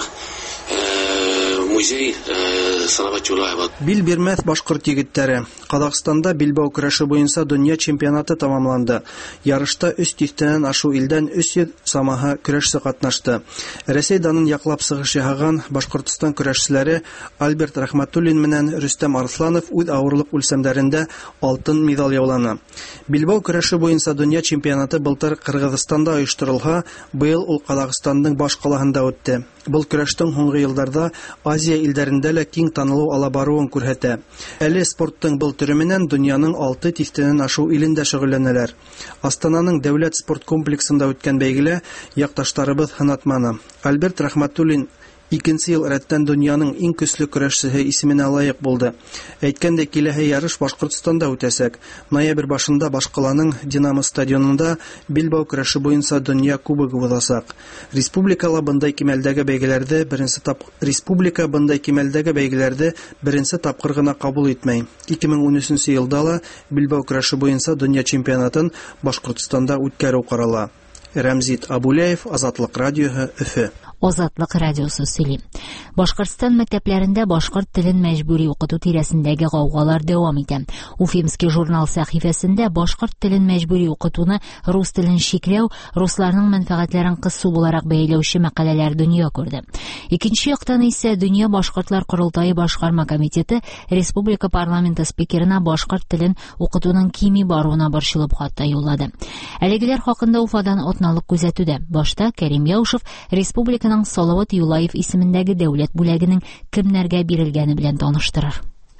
э, музей э, Салават Юлаева. Бил бирмәс башкорт егетләре. Казакстанда билбау көрәше буенча дөнья чемпионаты тамамланды. Ярышта өч тифтәннән ашу илдән өч йөз самаһы көрәшче катнашты. Рәсәй данын яклап сыгыш яһаган Башкортстан көрәшчеләре Альберт Рахматуллин менән Рөстәм Арсланов үз авырлык үлчәмнәрендә алтын медаль яуланы. Билбау көрәше буенча дөнья чемпионаты былтыр Кыргызстанда оештырылга, быел ул Казакстанның баш калаһында үтте. Бұл көрәштең һуңгы елларда Азия илләрендә лә киң танылу ала баруын күрһәтә. Әле спорттың бұл түрі менән дөньяның алты тифтәннән ашу илендә шөгыльләнәләр. Астананың дәүләт спорт комплексында үткән бәйгелә якташларыбыз һынатманы. Альберт Рахматуллин икенче ел рәттән дөньяның иң көчле көрәшчесе исеменә лаек булды. Әйткәндә, киләһе ярыш Башкортстанда үтәсәк. Ноябрь башында Башкаланың Динамо стадионында билбау көрәше буенча дөнья кубогы узачак. Республикала бындай кимәлдәге бәйгеләрдә беренче тапкыр республика бындай кимәлдәге бәйгеләрдә беренче тапкыр гына кабул итмәй. ике мең унөченче елда ла билбау көрәше буенча дөнья чемпионатын Башкортстанда үткәрү карала. Рәмзит Абуляев, Азатлык радиоһы, Өфе. Азатлык радиосы сөйли. Башкортстан мәктәпләрендә башкорт телен мәҗбүри укыту тирәсендәге гаугалар дәвам итә. Уфимский журнал сәхифәсендә башкорт телен мәҗбүри укытуны рус телен шикләү, русларның мәнфәгатьләрен кысу буларак бәяләүче мәкаләләр дөнья күрде. Икенче яктан исә Дөнья башкортлар курултайы башкарма комитеты республика парламенты спикерына башкорт телен укытуның кими баруына борчылып хат та юллады. Әлегеләр хакында Уфадан атналык күзәтүдә. Башта Кәрим Яушев республиканың Салават Юлаев исемендәге дәүләт бүләгенең кемнәргә бирелгәне белән таныштырыр.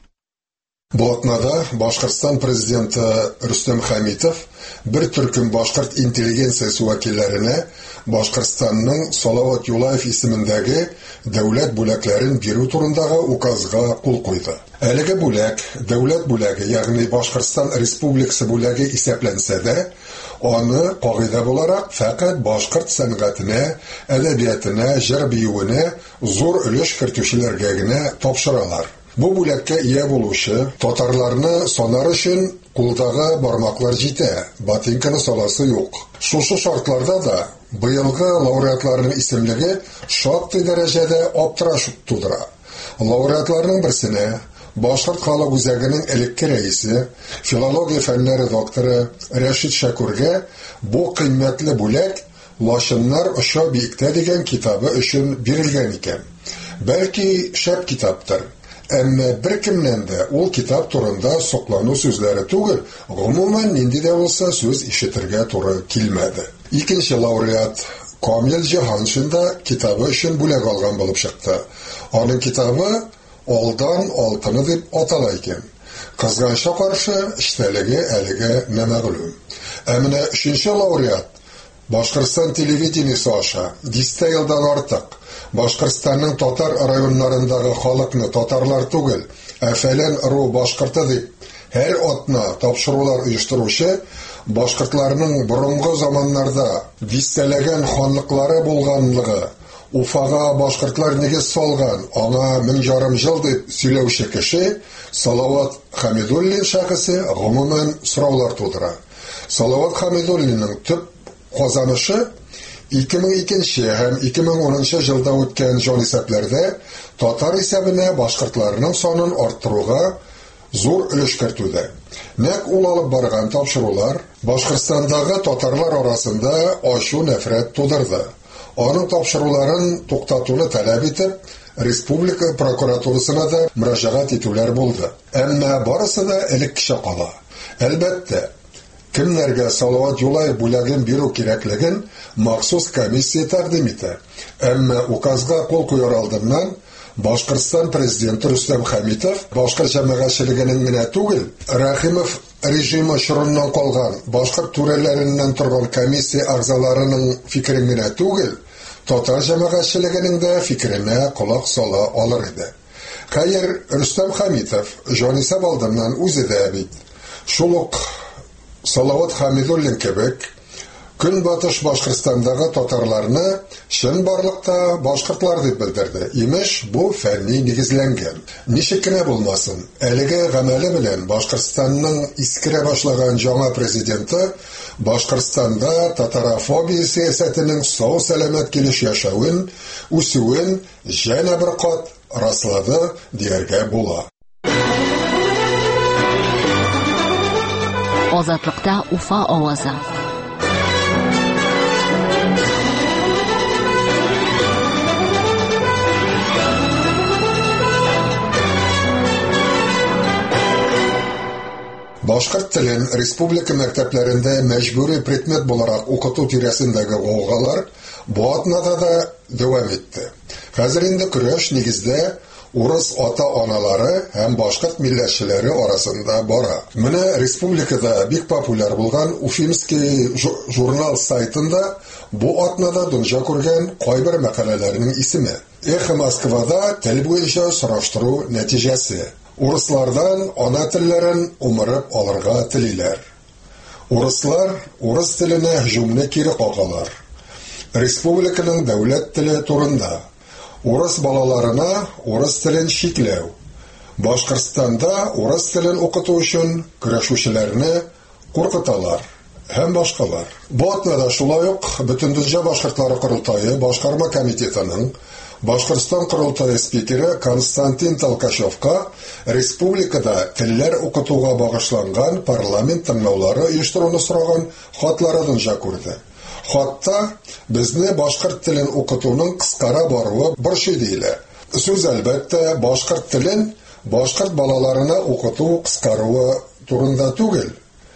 Бу атнада Башкортстан президенты Рөстәм Хәмитов бер төркем башкорт интеллигенциясе вәкилләренә Башкортстанның Салават Юлаев исемендәге дәүләт бүләкләрен бирү турындагы указга кул куйды. Әлеге бүләк дәүләт бүләге, ягъни Башкортстан Республикасы бүләге исәпләнсә дә, аны кагыйдә буларак фақат башкорт сәнгатенә, әдәбиятына, җыр биюенә зур өлеш кертүчеләргә генә тапшыралар. Бу бүләккә ия булучы татарларны санар өчен кулдагы бармаклар җитә, ботинканы саласы юк. Шушы шартларда да быелгы лауреатларның исемлеге шактый дәрәҗәдә аптыраш тудыра. Лауреатларның берсенә Башкорт халык үзәгенең элекке рәисе, филология фәннәре докторы Рәшит Шәкүргә бу кыйммәтле бүләк Лашыннар оша биектә дигән китабы өчен бирелгән икән. Бәлки шәп китаптыр. Әмма беркемнән дә ул китап турында соклану сүзләре түгел, гомумән нинди дә булса сүз ишетергә туры килмәде. Икенче лауреат Камил Җиһаншин да китабы өчен бүләк алган булып чыкты. Аның китабы Алдан алтыны дип атала икән. Кызганча каршы эштәлеге әлегә мәгълүм. Ә менә өченче лауреат Башкортстан телевидениесе аша дистә елдан артык Башкортстанның татар районнарындагы халыкны татарлар түгел, ә фәлән ру башкорты дип һәр атна тапшырулар оештыручы башкортларның борынгы заманнарда дистәләгән ханлыклары булганлыгы, Уфага башкортлар нигез салган, аңа мең ярым ел дип сөйләүче кеше Салават Хәмидуллин шәхесе гомумән сораулар тудыра. Салават Хәмидуллинның төп казанышы ике мең икенче һәм ике мең унынчы елда үткән җанисәпләрдә татар исәбенә башкортларның санын арттыруга зур өлеш кертүдә. Нәкъ ул алып барган тапшырулар Башкортстандагы татарлар арасында ачу нәфрәт тудырды. Аның тапшыруларын туктатуны таләп итеп, республика прокуратурасына да мөрәҗәгать итүләр булды. Әмма барысы да элеккечә кала. Әлбәттә, кемнәргә Салават Юлаев бүләген бирү кирәклеген махсус комиссия тәкъдим итә. Әмма указга кул куяр алдыннан Башкортстан президенты Рөстәм Хәмитов башкорт җәмәгатьчелегенең генә түгел, Рәхимов режимы чорыннан калган башкорт түрәләреннән торган комиссия әгъзаларының фикерен генә түгел, татар җәмәгатьчелегенең дә фикеренә колак сала алыр иде. Хәер, Рөстәм Хәмитов җанисәп алдыннан үзе дә бит шул ук Салават Хәмидуллин кебек Көнбатыш Башкортстандагы татарларны чын барлыкта башкортлар дип белдерде. Имеш, бу фәнни нигезләнгән. Ничек кенә булмасын, әлеге гамәле белән Башкортстанның искерә башлаган яңа президенты Башкортстанда татарофобия сиясәтенең сау сәламәт килеш яшәвен, үсүен җәнә бер кат раслады дияргә була. Азатлыкта Уфа авазы. Башкорт телен республика мәктәпләрендә мәҗбүри предмет буларак укыту тирәсендәге гаугалар бу атнада да дәвам итте. Хәзер инде көрәш нигездә урыс ата-аналары һәм башкорт милләтчеләре арасында бара. Менә республикада бик популяр булган Уфимский журнал сайтында бу атнада дөнья күргән кайбер мәкаләләрнең исеме. Эх, Москвада тел буенча сораштыру нәтиҗәсе. Урыслардан ана телләрен умырып алырга телиләр. Урыслар урыс теленә һөҗүмне кире кагалар. Республиканың дәүләт теле турында. Урыс балаларына урыс телен чикләү. Башкортстанда урыс телен укыту өчен көрәшүчеләрне куркыталар һәм башкалар. Бу атнада шулай ук Бөтендөнья башкортлары курултайы башкарма комитетының Башкортстан курултайы спикеры Константин Толкачевка республикада телләр укытуга багышланган парламент тыңлаулары оештыруны сораган хатлары дөнья күрде. Хатта безне башкорт телен укытуның кыскара баруы борчый диләр. Сүз әлбәттә башкорт телен башкорт балаларына укыту кыскаруы турында түгел,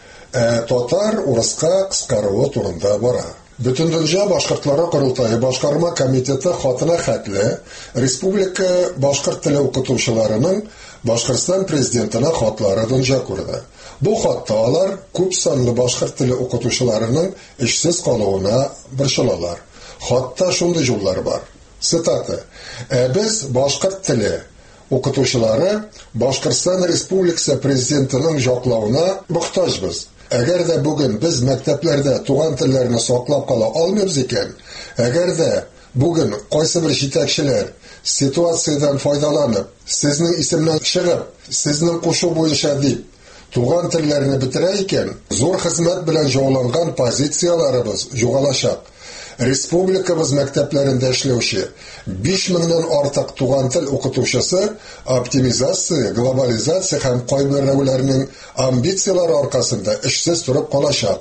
ә татар урыска кыскаруы турында бара. Бөтендөнья башкортлары курултайы башкарма комитеты хатына хәтле республика башкорт теле укытучыларының Башкортстан президентына хатлары дөнья күрде. Бу хатта алар күп санлы башкорт теле укытучыларының эшсез калуына борчылалар. Хатта шундый юллар бар. Цитата: «Ә без башкорт теле укытучылары Башкортстан Республикасы президентының яклауына мохтаҗбыз. Әгәр дә бүген без мәктәпләрдә туган телләрне саклап кала алмыйбыз икән, әгәр дә бүген кайсы бер җитәкчеләр ситуациядән файдаланып, сезнең исемнән чыгып, сезнең кушу буенча дип туган телләрне бетерә икән, зур хезмәт белән җауланган позицияларыбыз югалачак. Республикабыз мәктәпләрендә эшләүче биш меңнән артык туган тел укытучысы оптимизация, глобализация һәм кайбер рәүләрнең амбициялары аркасында эшсез торып калачак.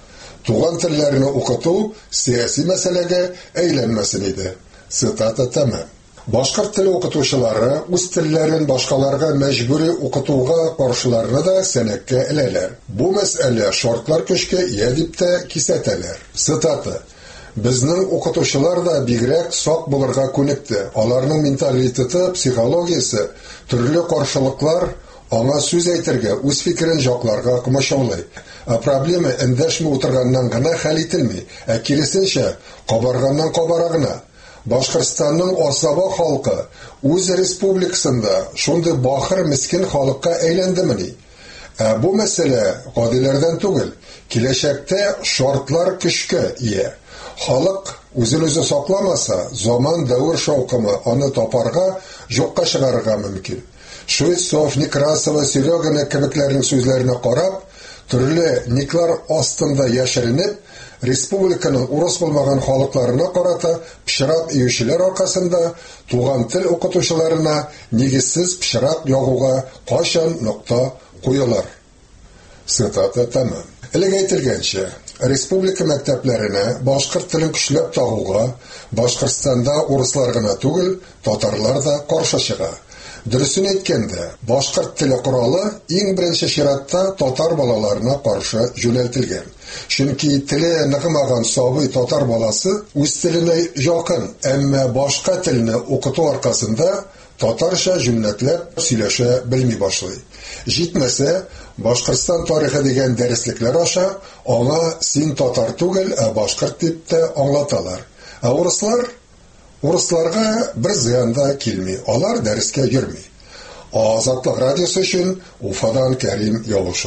Туган телләрне укыту сияси мәсьәләгә әйләнмәсен иде. Цитата тәмам. Башкорт теле укытучылары үз телләрен башкаларга мәҗбүри укытуга каршыларны да сәнәккә эләләр. Бу мәсьәлә шартлар көчкә ия дип тә кисәтәләр. Цитата: «Безнең укытучылар да бигрәк сак булырга күнекте. Аларның менталитеты, психологиясе, төрле каршылыклар аңа сүз әйтергә, үз фикерен якларга комачаулый. Ә проблема эндәшми утырганнан гына хәл ителми, ә киресенчә кабарганнан кабара гына. Башкортстанның асаба халкы үз республикасында шундый бахыр мискин халыкка әйләндемени? Ә бу мәсьәлә гадиләрдән түгел, киләчәктә шартлар көчкә ия. Халык үзен-үзе сакламаса, заман дәвер шаукымы аны тапарга, юкка чыгарырга мөмкин. Шуйцов, Некрасова, Серегина кебекләрнең сүзләренә карап, төрле никлар астында яшеренеп, республиканың урыс булмаган халыкларына карата пычрак иючеләр аркасында туган тел укытучыларына нигезсез пычрак ягуга кайчан нокта куялар. Цитата тәмам. Элек әйтелгәнчә, республика мәктәпләренә башкорт телен көчләп тагуга Башкортстанда урыслар гына түгел, татарлар да каршы чыга. Дөресен әйткәндә, башкорт теле коралы иң беренче чиратта татар балаларына каршы юнәлтелгән. Чөнки теле ныгымаган сабый татар баласы үз теленә якын, әмма башка телне укыту аркасында татарча җүнләтләп сөйләшә белми башлый. Җитмәсә, Башкортстан тарихы дигән дәреслекләр аша аңа син татар түгел, ә башкорт дип тә аңлаталар. Ә урыслар урысларга бер зыян да килми. Алар дәрескә йөрми. Азатлык радиосы өчен Уфадан Кәрим Ялушев.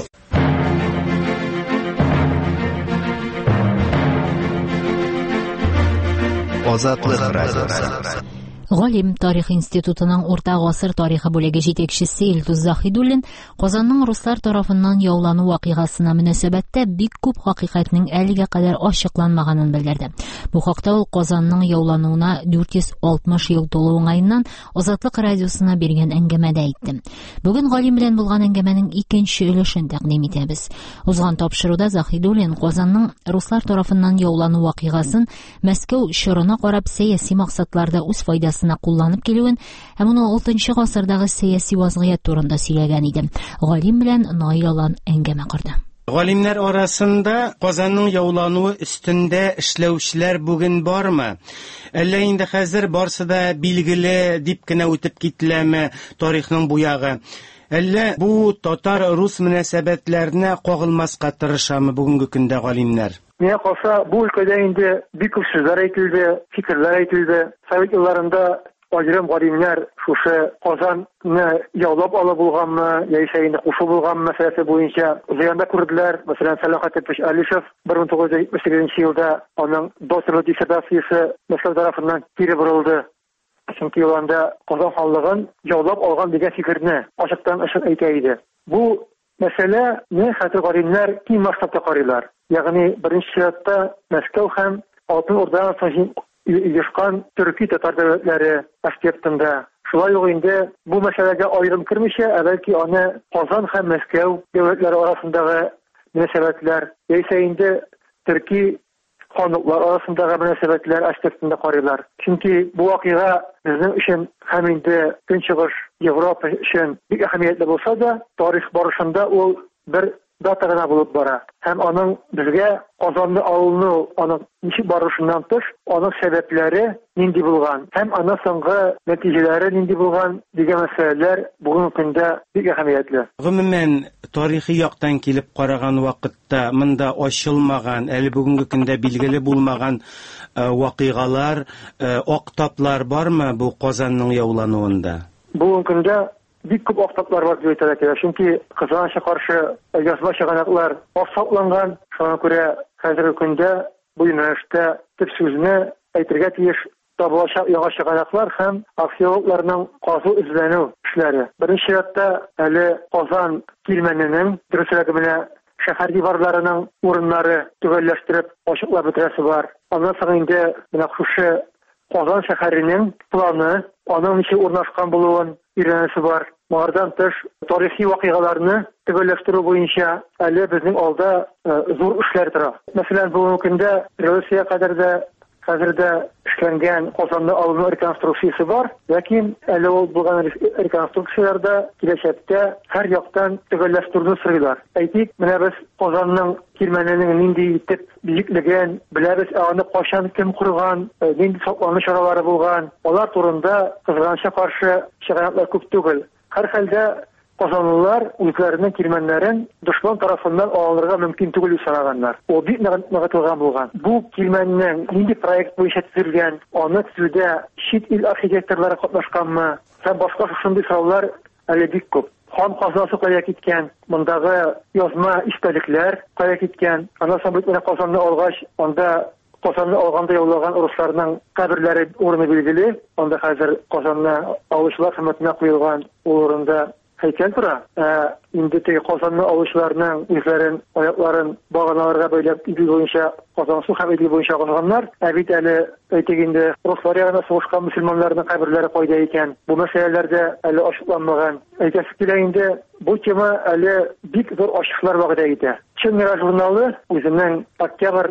Азатлык радиосы. Галим тарих институтының урта гасыр тарихы бүлеге җитәкчесе Илдус Заһидуллин Казанның руслар тарафыннан яулану вакыйгасына мөнәсәбәттә бик күп хакыйкатьнең әлегә кадәр ачыкланмаганын белдерде. Бу хакта ул Казанның яулануына дүрт йөз алтмыш ел тулу уңаеннан Азатлык радиосына биргән әңгәмәдә әйтте. Бүген Галим белән булган әңгәмәнең икенче өлешен тәкъдим итәбез. Узган тапшыруда Заһидуллин Казанның руслар тарафыннан яулану вакыйгасын Мәскәү чорына карап сәяси максатларда үз файдасы кулланып килүен һәм аны алтынчы гасырдагы сәяси вазгыять турында сөйләгән иде. Галим белән Наилалан әңгәмә корды. Галимнәр арасында Казанның яулануы өстендә эшләүчеләр бүген бармы? Әллә инде хәзер барсы да билгеле дип кенә үтеп кителәме тарихның буягы? Әллә бу татар-рус мөнәсәбәтләренә кагылмаска тырышамы бүгенге көндә галимнәр? Миңа калса, бу өлкәдә инде бик күп сүзләр әйтелде, фикерләр әйтелде. Совет елларында аерым галимнәр шушы Казанны яулап алып булганмы, яисә инде кушу булган мәсьәләсе буенча зыянда күрделәр. Мәсәлән, Сәлахат Тәпеш Алишев бер мең тугыз йөз җитмеш сигезенче елда аның докторлык диссертациясе Мәскәү тарафыннан кире борылды. Чөнки ул анда Казан ханлыгын яулап алган дигән фикерне ачыктан-ачык әйтә иде. Бу мәсьәләне хәтер галимнәр киң максатта карыйлар. Ягъни беренче чиратта Мәскәү һәм Алтын Урдадан соң оешкан төрки татар дәүләтләре аспектында. Шулай ук инде бу мәсьәләгә аерым кертмичә, бәлки аны Казан һәм Мәскәү дәүләтләре арасындагы мөнәсәбәтләр, яисә инде төрки ханлыклар арасындагы мөнәсәбәтләр аспектында карыйлар. Чөнки бу вакыйга безнең өчен һәм инде Көнчыгыш Европа өчен бик әһәмиятле булса да, тарих барышында ул бер дата гына булып бара. Һәм аның безгә Казанны алыну, аның ничек барышыннан тыш, аның сәбәпләре нинди булган, һәм аның соңгы нәтиҗәләре нинди булган дигән мәсьәләләр бүгенге көндә бик әһәмиятле. Гомумән, тарихи яктан килеп караган вакытта монда ачылмаган, әле бүгенге көндә билгеле булмаган вакыйгалар, актаплар бармы бу Казанның яулануында? Бүгенге көндә бик күп актаплар бар дип әйтәләр кирәк. Чөнки Казанга каршы язма чыганаклар сакланган. Шуңа күрә хәзерге көндә бу юнәлештә төп сүзне әйтергә тиеш табылачак яңа чыганаклар һәм археологларның казу эзләнү эшләре. Беренче чиратта әле Казан килмәненең дөресрәге менә шәһәр диварларының урыннары төгәлләштереп ачыклап бетерәсе бар. Аннан соң инде менә шушы Казан шәһәренең планы, аның ничек урнашкан булуын өйрәнәсе бар. Моңардан тыш тарихи вакыйгаларны төгәлләштерү буенча әле безнең алда зур эшләр тора. Мәсәлән, бүгенге көндә революция кадәр дә хәзердә эшләнгән Казанны алыну реконструкциясе бар, ләкин әле ул булган реконструкцияләрдә киләчәктә һәр яктан төгәлләштерүне сорыйлар. Әйтик, менә без Казанның килмәненең нинди итеп бийеклеген беләбез, аны кайчан кем курган, нинди саклану чаралары булган, алар турында кызганычка каршы чыганаклар күп түгел. Һәр хәлдә Казанлылар үзләренең килмәннәрен дошман тарафыннан алырга мөмкин түгел дип санаганнар. Ул бик ныгытылган булган. Бу килмәннең нинди проект буенча төзелгән, аны төзүдә чит ил архитекторлары катнашканмы, һәм башка шундый сораулар әле бик күп. Хан казнасы кая киткән, мондагы язма истәлекләр кая киткән, аннан соң бит менә Казанны алгач, анда Казанны алганда яулаган урысларның каберләре урыны билгеле, анда хәзер Казанны алучылар хөрмәтенә куелган урында һәйкәл тора. Инде теге Казанны алучыларның үзләрен, аякларын баганаларга бәйләп идел буенча Казан су һәм идел буенча калганнар. Ә бит әле әйтик инде руслар ягына сугышкан мөселманнарның каберләре кайда икән? Бу мәсьәләләрдә әле ачыкланмаган. Әйтәсе килә инде, бу тема әле бик зур ачыклар вәгъдә итә. Чыннара журналы үзенең Октябрь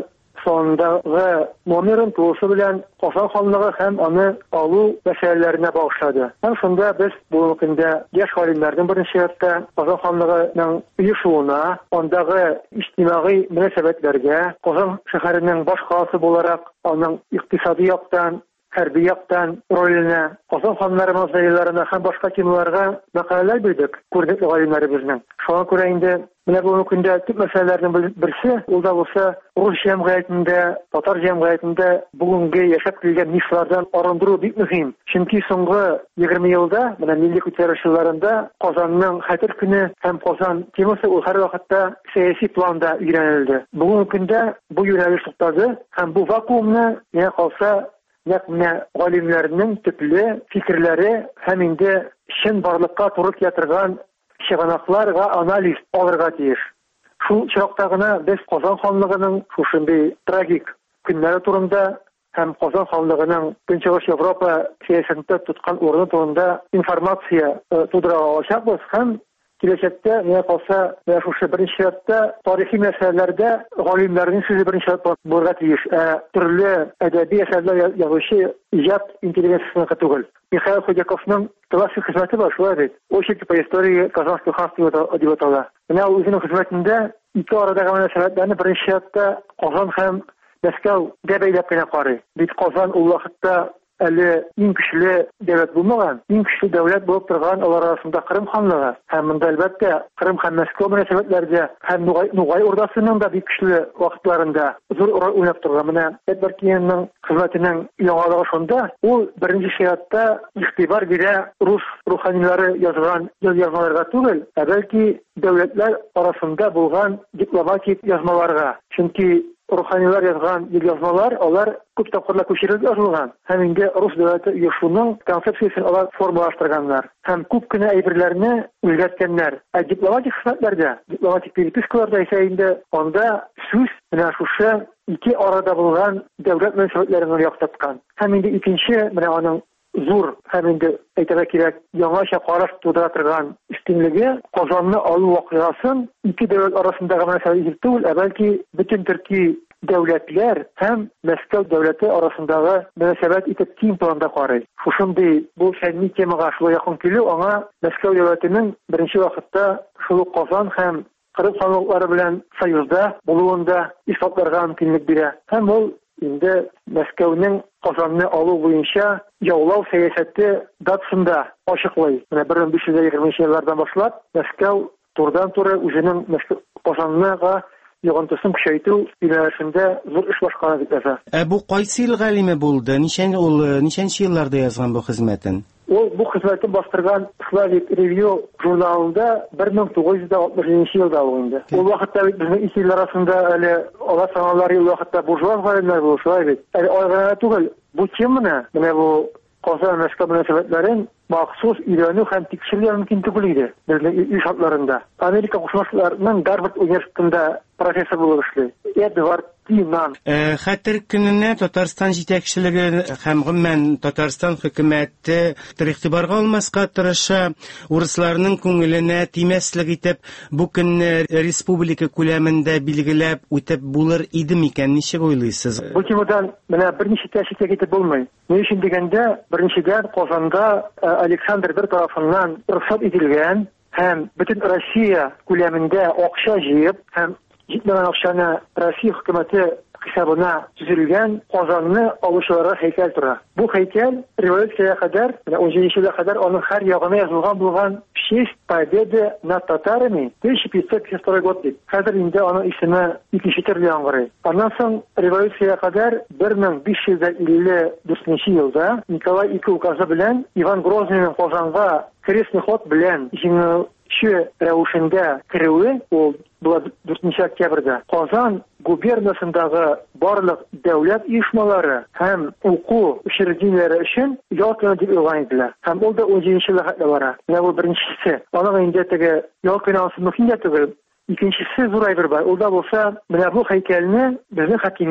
sonundагы номерын тулысы белән Казан ханлыгы һәм аны алу мәсьәләләренә багышлады. Һәм шунда без бу көндә яшь галимнәрнең беренче якта Казан ханлыгының оешуына, андагы иҗтимагый мөнәсәбәтләргә, Казан шәһәренең баш каласы буларак аның икътисади яктан, хәрби яктан ролена, Казан ханнары мавзуйларына һәм башка темаларга мәкаләләр бирдек күрдекле галимнәребезнең. Шуңа күрә инде менә бу көндә төп мәсьәләләрнең берсе ул да булса рус җәмгыятендә, татар җәмгыятендә бүгенге яшәп килгән мифлардан арындыру бик мөһим. Чөнки соңгы егерме елда менә милли күтәрүш елларында Казанның хәтер көне һәм Казан темасы ул һәр вакытта сәяси планда өйрәнелде. Бүгенге көндә бу юнәлеш туктады һәм бу вакуумны яңа калса нәкъ менә галимнәрнең төпле фикерләре һәм инде чын барлыкка туры килә торган чыганакларга анализ алырга тиеш. Шул чакта гына без Казан ханлыгының шушындый трагик көннәре турында һәм Казан ханлыгының Көнчыгыш Европа сәясәтендә тоткан урыны турында информация тудыра алачакбыз һәм киләчәктә менә калса менә шушы беренче чиратта тарихи мәсьәләләрдә галимнәрнең сүзе беренче чиратта булырга тиеш. Ә төрле әдәби әсәрләр язучы иҗат интеллигенциясына түгел. Михаил Ходяковның классик хезмәте бар шулай бит. Очерк по истории Казанского ханства дип атала. Менә үзенең хезмәтендә ике арадагы мөнәсәбәтләрне беренче чиратта Казан һәм Мәскәү дип әйтеп кенә карый. Бит Казан ул вакытта әле иң көчле дәүләт булмаган, иң көчле дәүләт булып торган алар арасында Кырым ханлыгы. Һәм монда әлбәттә Кырым һәм Мәскәү мөнәсәбәтләрендә һәм Нугай, Нугай урдасының да бик көчле вакытларында зур роль уйнап торган. Менә Эдвардкинның хезмәтенең яңалыгы шунда, ул беренче чиратта игътибар бирә рус руханилары язган язмаларга түгел, ә бәлки дәүләтләр арасында булган дипломатик язмаларга. Чөнки руханилар язган язмалар, алар күп тапкырлар күчерелеп язылган. Һәм инде рус дәүләте оешуның концепциясын алар формалаштырганнар. Һәм күп кенә әйберләрне үзгәрткәннәр. Ә дипломатик хезмәтләрдә, дипломатик перепискаларда исә инде анда сүз менә шушы ике арада булган дәүләт мөнәсәбәтләрен яктырткан. Һәм инде икенче менә аның зур һәм инде әйтергә кирәк яңаша караш тудыра торган өстенлеге Казанны алу вакыйгасын ике дәүләт арасындагы мөнәсәбәт түгел, ә бәлки бөтен төрки дәүләтләр һәм Мәскәү дәүләте арасындагы мөнәсәбәт итеп киң планда карый. Шушындый бу фәнни темага шулай якын килү аңа Мәскәү дәүләтенең беренче вакытта шул Казан һәм Кырым ханлыклары белән союзда булуында исбатларга мөмкинлек бирә. Һәм ул инде Мәскәүнең Казанны алу буенча яулау сәясәте датасында ачыклый. Менә бер мең биш йөз егерменче еллардан башлап Мәскәү турыдан-туры үзенең Казанныга йогынтысын көчәйтү юнәлешендә зур эш башкара дип яза. Ә бу кайсы ел галиме булды? Ничәнче ул ничәнче елларда язган бу хезмәтен? Ул бу хезмәтен бастырган Slavic Review журналында бер мең тугыз йөз алтмыш җиденче елда ул инде. Ул вакытта бит безнең ике ил арасында әле алар саналар ел вакытта буржуаз галимнәр булу шулай бит. Әле айгына түгел. Бу теманы, менә бу Казан Мәскәү мөнәсәбәтләрен махсус өйрәнү һәм тикшерү мөмкин түгел иде безнең ил шартларында. Америка Кушма Штатларының Гарвард университетында профессор булып эшли. Эдвард Кинан. Хәтер көненә Татарстан җитәкчелеге һәм гомумән Татарстан хөкүмәте игътибарга алмаска тырыша, урысларның күңеленә тимәслек итеп бу көнне республика күләмендә билгеләп үтеп булыр иде микән? Ничек уйлыйсыз? Бу темадан менә берничә тәшкил итеп булмый. Ни өчен дигәндә, беренчедән Казанда Александр бер тарафыннан рөхсәт ителгән һәм бөтен Россия күләмендә акча җыеп һәм җитмәгән акчаны Россия хөкүмәте хисабына төзелгән Казанны алучыларга һәйкәл тора. Бу һәйкәл революциягә кадәр, менә ун җиденче елга кадәр аның һәр ягына язылган булган «Честь победы над татарами тысяча пятьсот пятьдесят второй год» дип. Хәзер инде аның исеме икенче төрле яңгырый. Аннан соң революциягә кадәр бер мең биш йөз илле дүртенче елда Николай ике указы белән Иван Грозныйның Казанга крестный ход белән җиңүче рәвешендә керүе, ул була дүртенче октябрьдә Казан губернасындагы барлык дәүләт оешмалары һәм уку учреждениеләре өчен ял көне дип уйлаган иделәр. Һәм ул да ун җиденче елга хәтле бара. Менә бу беренчесе. Аның инде теге ял көне ансы мөһим дә түгел. Икенчесе зур әйбер бар. Ул да булса, менә бу һәйкәлне безнең хакимият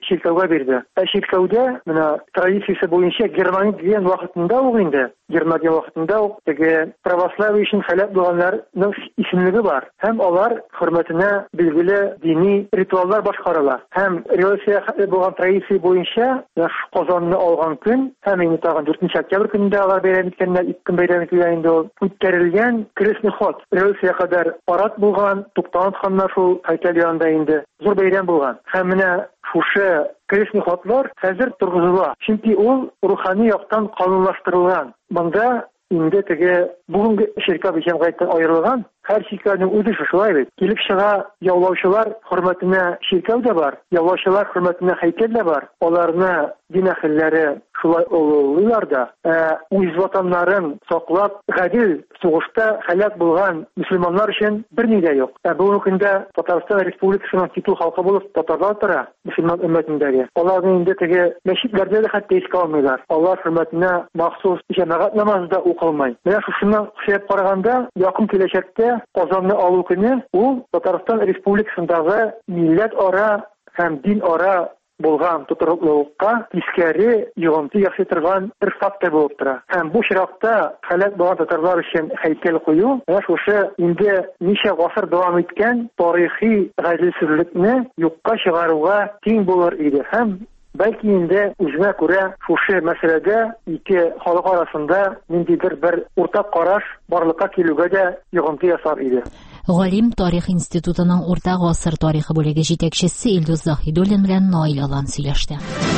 чиркәүгә бирде. Ә чиркәүдә менә традициясе буенча Германия дигән вакытында ук инде, Германия вакытында ук теге православие өчен һәлак булганнарның исемлеге бар. Һәм алар хөрмәтенә билгеле дини ритуаллар башкарыла. Һәм революция булган традиция буенча Казанны алган көн һәм инде тагын дүртенче октябрь көнендә алар бәйрәм иткәннәр, ике көн бәйрәм иткән инде үткәрелгән крестный ход. Революция кадәр парад булган, туктаган ханнар шул һәйкәл янында инде зур бәйрәм булган. Һәм менә шушы крестный ходлар хәзер торгызыла. Чөнки ул рухани яктан канунлаштырылган. Монда инде теге бүгенге ширкә җәмгыятьтән аерылган һәр ширкәнең үзе шулай бит. Килеп чыга яулаучылар хөрмәтенә ширкә дә бар, яулаучылар хөрмәтенә һәйкәл дә бар. Аларны дин әһелләре шулай олылыйлар да. Ә үз ватаннарын саклап, гадел сугышта һәлак булган мөселманнар өчен берни дә юк. Ә бүгенге көндә Татарстан Республикасының титул халкы булып татарлар тора, мөселман өммәтендәге. Аларны инде теге мәчетләрдә дә хәтта искә алмыйлар. Алар хөрмәтенә махсус җәмәгать намазы да укылмый. Менә шушыны кушып караганда, якын киләчәктә Казанны алу көне ул Татарстан Республикасындагы милләт ара һәм дин ара булган тотрыклыкка тискәре йогынты ясый торган бер фактор булып тора. Һәм бу чиракта һәлак булган татарлар өчен һәйкәл кую, менә шушы инде ничә гасыр дәвам иткән тарихи гаделсезлекне юкка чыгаруга тиң булыр иде. Һәм бәлки инде үзенә күрә шушы мәсьәләдә ике халык арасында ниндидер бер уртак караш барлыкка килүгә дә йогынты ясар иде. Галим тарих институтының урта гасыр тарихы бүлеге җитәкчесе Илдус Заһидуллин белән Наил Алан сөйләште.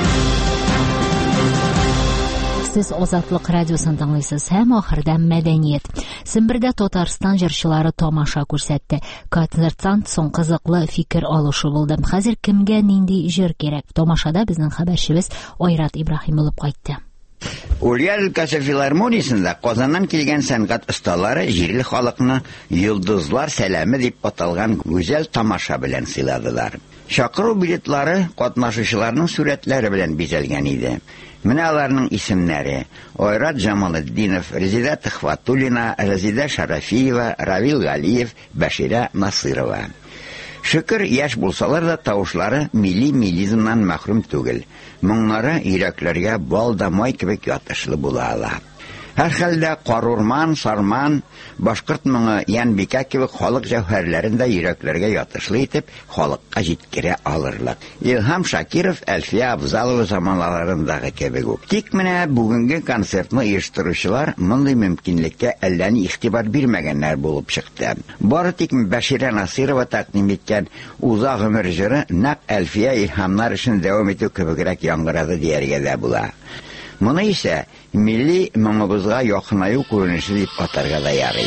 Сез Азатлык радиосын тыңлыйсыз һәм ахырда мәдәният. Сембердә Татарстан җырчылары тамаша күрсәтте. Концерттан соң кызыклы фикер алышу булды. Хәзер кемгә нинди җыр кирәк? Тамашада безнең хәбәрчебез Айрат Ибраһим булып кайтты. Урья өлкәсе филармониясендә Казаннан килгән сәнгать осталары җирле халыкны йолдызлар сәламе дип аталган гүзәл тамаша белән сыйладылар. Чакыру билетлары катнашучыларның сурәтләре белән бизәлгән иде. Менә аларның исемнәре: Айрат Җамалетдинов, Резида Төхватуллина, Резида Шарафиева, Равил Галиев, Бәширә Насырова. Шөкер, яшь булсалар да тавышлары милли милизмнан мәхрүм түгел. Моңнары йөрәкләргә бал да май кебек ятышлы була ала. Һәр хәлдә Карурман, Сарман, башкорт моңы, Янбикә кебек халык җәүһәрләрен дә йөрәкләргә ятышлы итеп, халыкка җиткерә алырлык. Илһам Шакиров, Әлфия Абзалова заманларындагы кебек үк. Тик менә бүгенге концертны оештыручылар мондый мөмкинлеккә әллә ни игътибар бирмәгәннәр булып чыкты. Бары тик Бәширә Насырова тәкъдим иткән Уза гомер җыры нәкъ Әлфия илһамнар өчен дәвам итү кебегрәк яңгырады дияргә дә була. Моны исә милли моңыбызга якынаю күренеше дип атарга да ярый.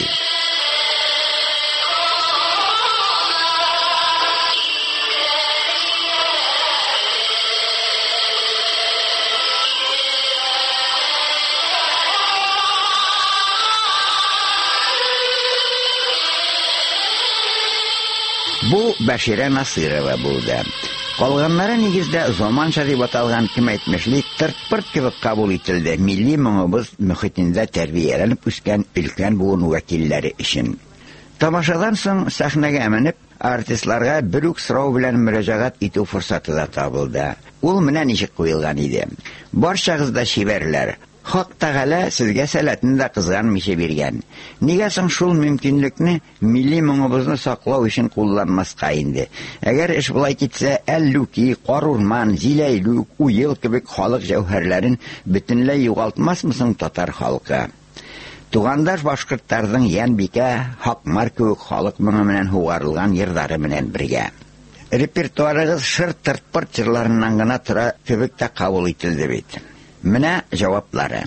Бу Бәширә Насырова булды. Калганнары нигездә заманча дип аталган кем әйтмешлек тырт-пырт кебек кабул ителде милли моңыбыз мөхитендә тәрбияләнеп үскән өлкән буын вәкилләре өчен. Тамашадан соң сәхнәгә менеп, артистларга бер үк сорау белән мөрәҗәгать итү форсаты да табылды. Ул менә ничек куелган иде. Барчагыз да шибәрләр. Хак Тәгалә сезгә сәләтен дә кызганмыйча биргән. Нигә соң шул мөмкинлекне милли моңыбызны саклау өчен кулланмаска инде? Әгәр эш булай китсә, Әллүки, Карурман, Зиләйлүк, Уел кебек халык җәүһәрләрен бөтенләй югалтмасмысың татар халкы? Тугандаш башкортларның Янбикә, Хакмар кебек халык моңы белән хугарылган йырдары белән бергә. Репертуарыгыз шыр-тырт-пырт җырларыннан гына тора кебек тә кабул ителде бит. Менә җаваплары.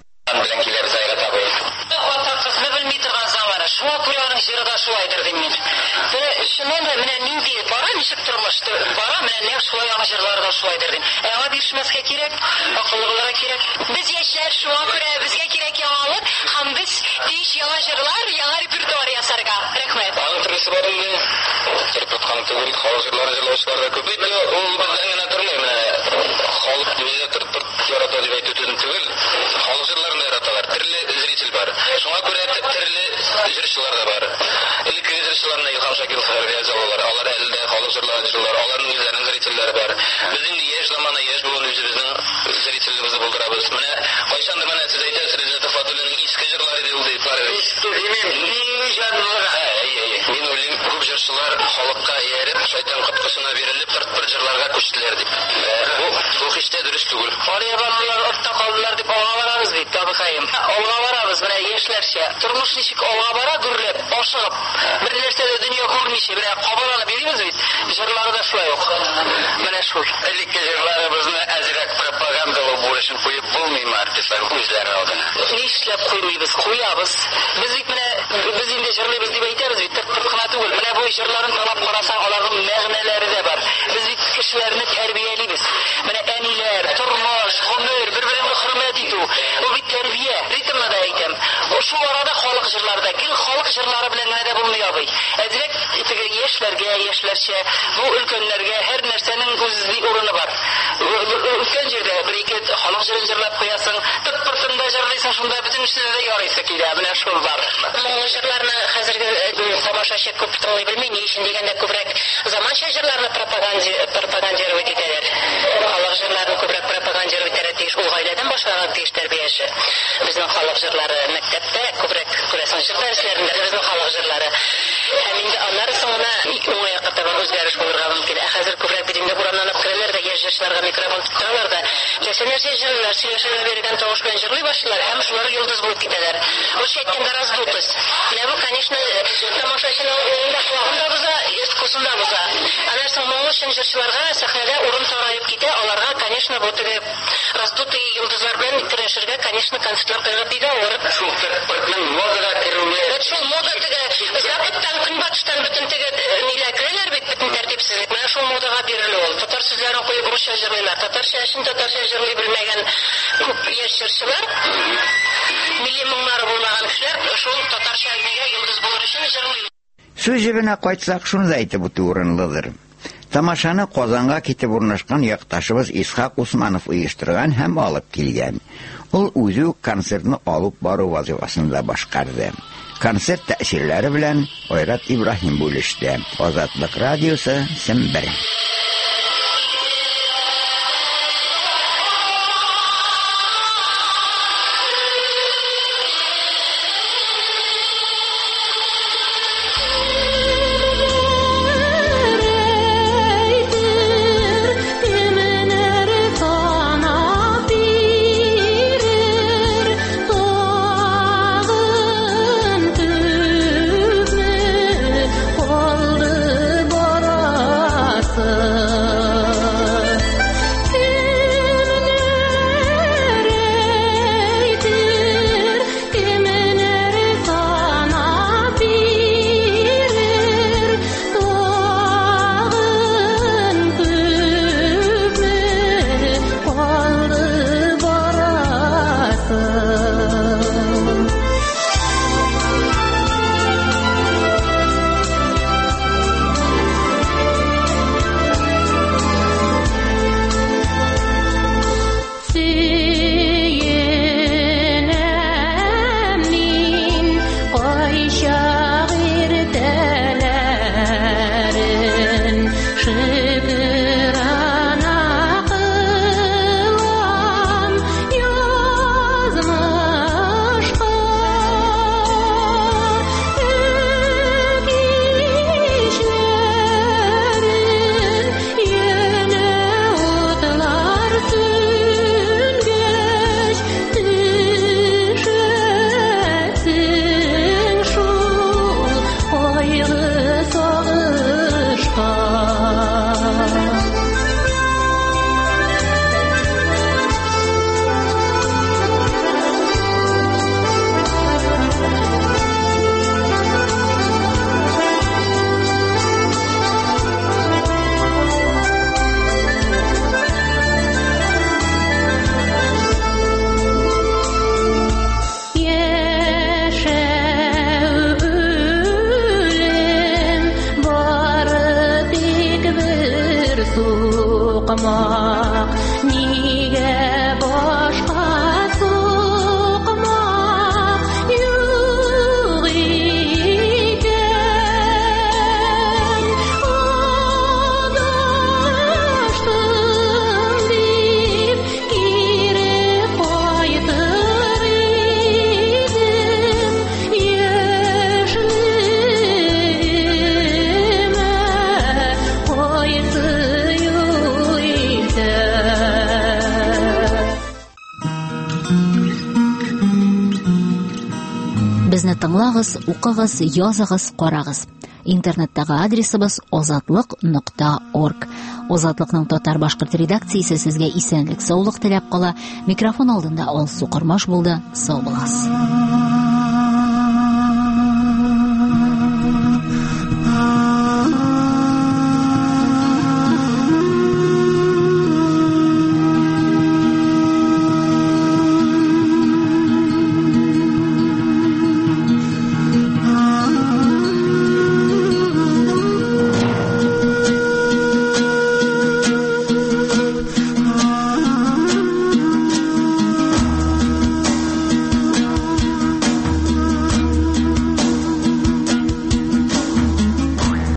Шуңа күрә аның җырда шулайдыр дим мин. Шуннан да менә нинди бара, ничек тормышты бара, менә нәкъ шулай аңа җырларда шулайдыр дим. Аңа бишмәскә кирәк, акыллылыгына кирәк. Без яшьләр шуңа күрә безгә кирәк яңалык һәм без тиеш яңа җырлар, яңа репертуар ясарга. Рәхмәт. Аның төрлесе бар инде. Репертуар түгел, халык җырлары җырлаучылар да күп. Менә ул бездән генә тормый, менә халык дүньяда тырт-тырт ярата дип әйтүдән түгел, халык җырларын яраталар. Төрле зритель бар. Шуңа күрә төрле җырчылар да бар. Илке җырчыларны Илһам Шакиров хәрби язалар. Алар әлдә халык җырларын җырлар. Аларның үзләренең зрительләре бар. Без инде яшь замана яшь булган үзебезнең зрительебезне булдырабыз. Менә кайчандыр менә сез әйтәсез, Резидат Фатулланың иске җырлары дип ул дип бар. Иске димем, ни җанлыга. Мин уйлыйм, күп җырчылар халыкка ияреп, шайтан кыткысына бирелеп, кырт-кырт җырларга күчтеләр дип. Бу бу һич тә дөрес түгел. Карыябанлар артта калдылар дип алга барабыз бит, табыкаем. Алга барабыз, менә яшьләрчә. Тормыш ничек алга бара, гүрләп, ашыгып, бер нәрсә дә дөнья күрмичә, менә кабаланып йөрибез бит. Җырлары да шулай ук. Менә шул. Элекке җырларыбызны әзрәк пропагандалау бурычын куеп булмыймы артистлар үзләре алдына? Нишләп куймыйбыз? Куябыз. Без бит менә без инде җырлыйбыз дип әйтәбез бит. Кына түгел. Менә бу җырларын талап карасаң, аларның мәгънәләре дә бар. Без бит кешеләрне тәрбиялибез. Менә әниләр, тормыш, гомер, бер-береңне хөрмәт итү. Бу бит тәрбия. Ритмны да әйтәм. Шу арада халык җырларда, гел халык җырлары белән генә дә булмый абый. Әзрәк теге яшьләргә, яшьләрчә, бу өлкәннәргә һәр нәрсәнең үз урыны бар. Өлкән җирдә бер-ике халык җырын җырлап куясың, тып-тыртында җырлыйсың, шунда бөтен эшләре дә ярыйсы килә. Менә шул бар. Моңлы җырларны хәзерге тамашачы күп тыңлый белми, ни өчен дигәндә күбрәк заманча җырларны пропагандировать итәләр. Халык җырларын күбрәк пропагандировать итәргә тиеш, ул гаиләдән башларга тиеш тәрбиясе. Безнең халык җырлары мәктәптә күбрәк күрәсең җыр дәресләрендә безнең халык җырлары. Һәм инде аннары соңына уңай катабан үзгәреш булырга мөмкин. Ә хәзер күбрәк бит инде бураннан керәләр дә яшь җырчыларга микрофон тоталар да, нәрсә нәрсә җырлар, сөйләшергә биргән тавыш белән җырлый башлыйлар һәм шулар йолдыз булып китәләр. Ул шәйткәндә раздутость. Менә бу, конечно, тамашачының уңында куагында буза, искусында буза. Аннан соң моңлы җырчыларга сәхнәдә урын тараеп китә, аларга, конечно, бу теге раздутый йолдызлар белән көрәшергә, конечно, концертлар кыйгып иде алар. Шул тәртипнең модага керүе. Шул мода теге Западтан, Көнбатыштан бөтен теге ниләр керәләр бит, бөтен тәртипсезлек. Менә шул модага бирелә ул. Татар сүзләрен куеп русча җырлыйлар. Татарча өчен татарча җырлый белмәгән күп яшь җырчылар, милли моңнары булмаган кешеләр шул татарча нигә йолдыз булыр өчен җырлый. Сүз җибенә кайтсак, шуны да әйтеп үтү урынлыдыр. Тамашаны Казанга китеп урнашкан якташыбыз Исхак Усманов оештырган һәм алып килгән. Ул үзе концертны алып бару вазифасын да башкарды. Концерт тәэсирләре белән Айрат Ибраһим бүлеште. Азатлык радиосы, Сембер. Тыңлагыз, укыгыз, языгыз, карагыз. Интернеттагы адресыбыз озатлык нокта орг. Озатлыкның татар-башкорт редакциясе сезгә исәнлек, саулык теләп кала. Микрофон алдында Алсу Кормаш булды. Сау буласыз.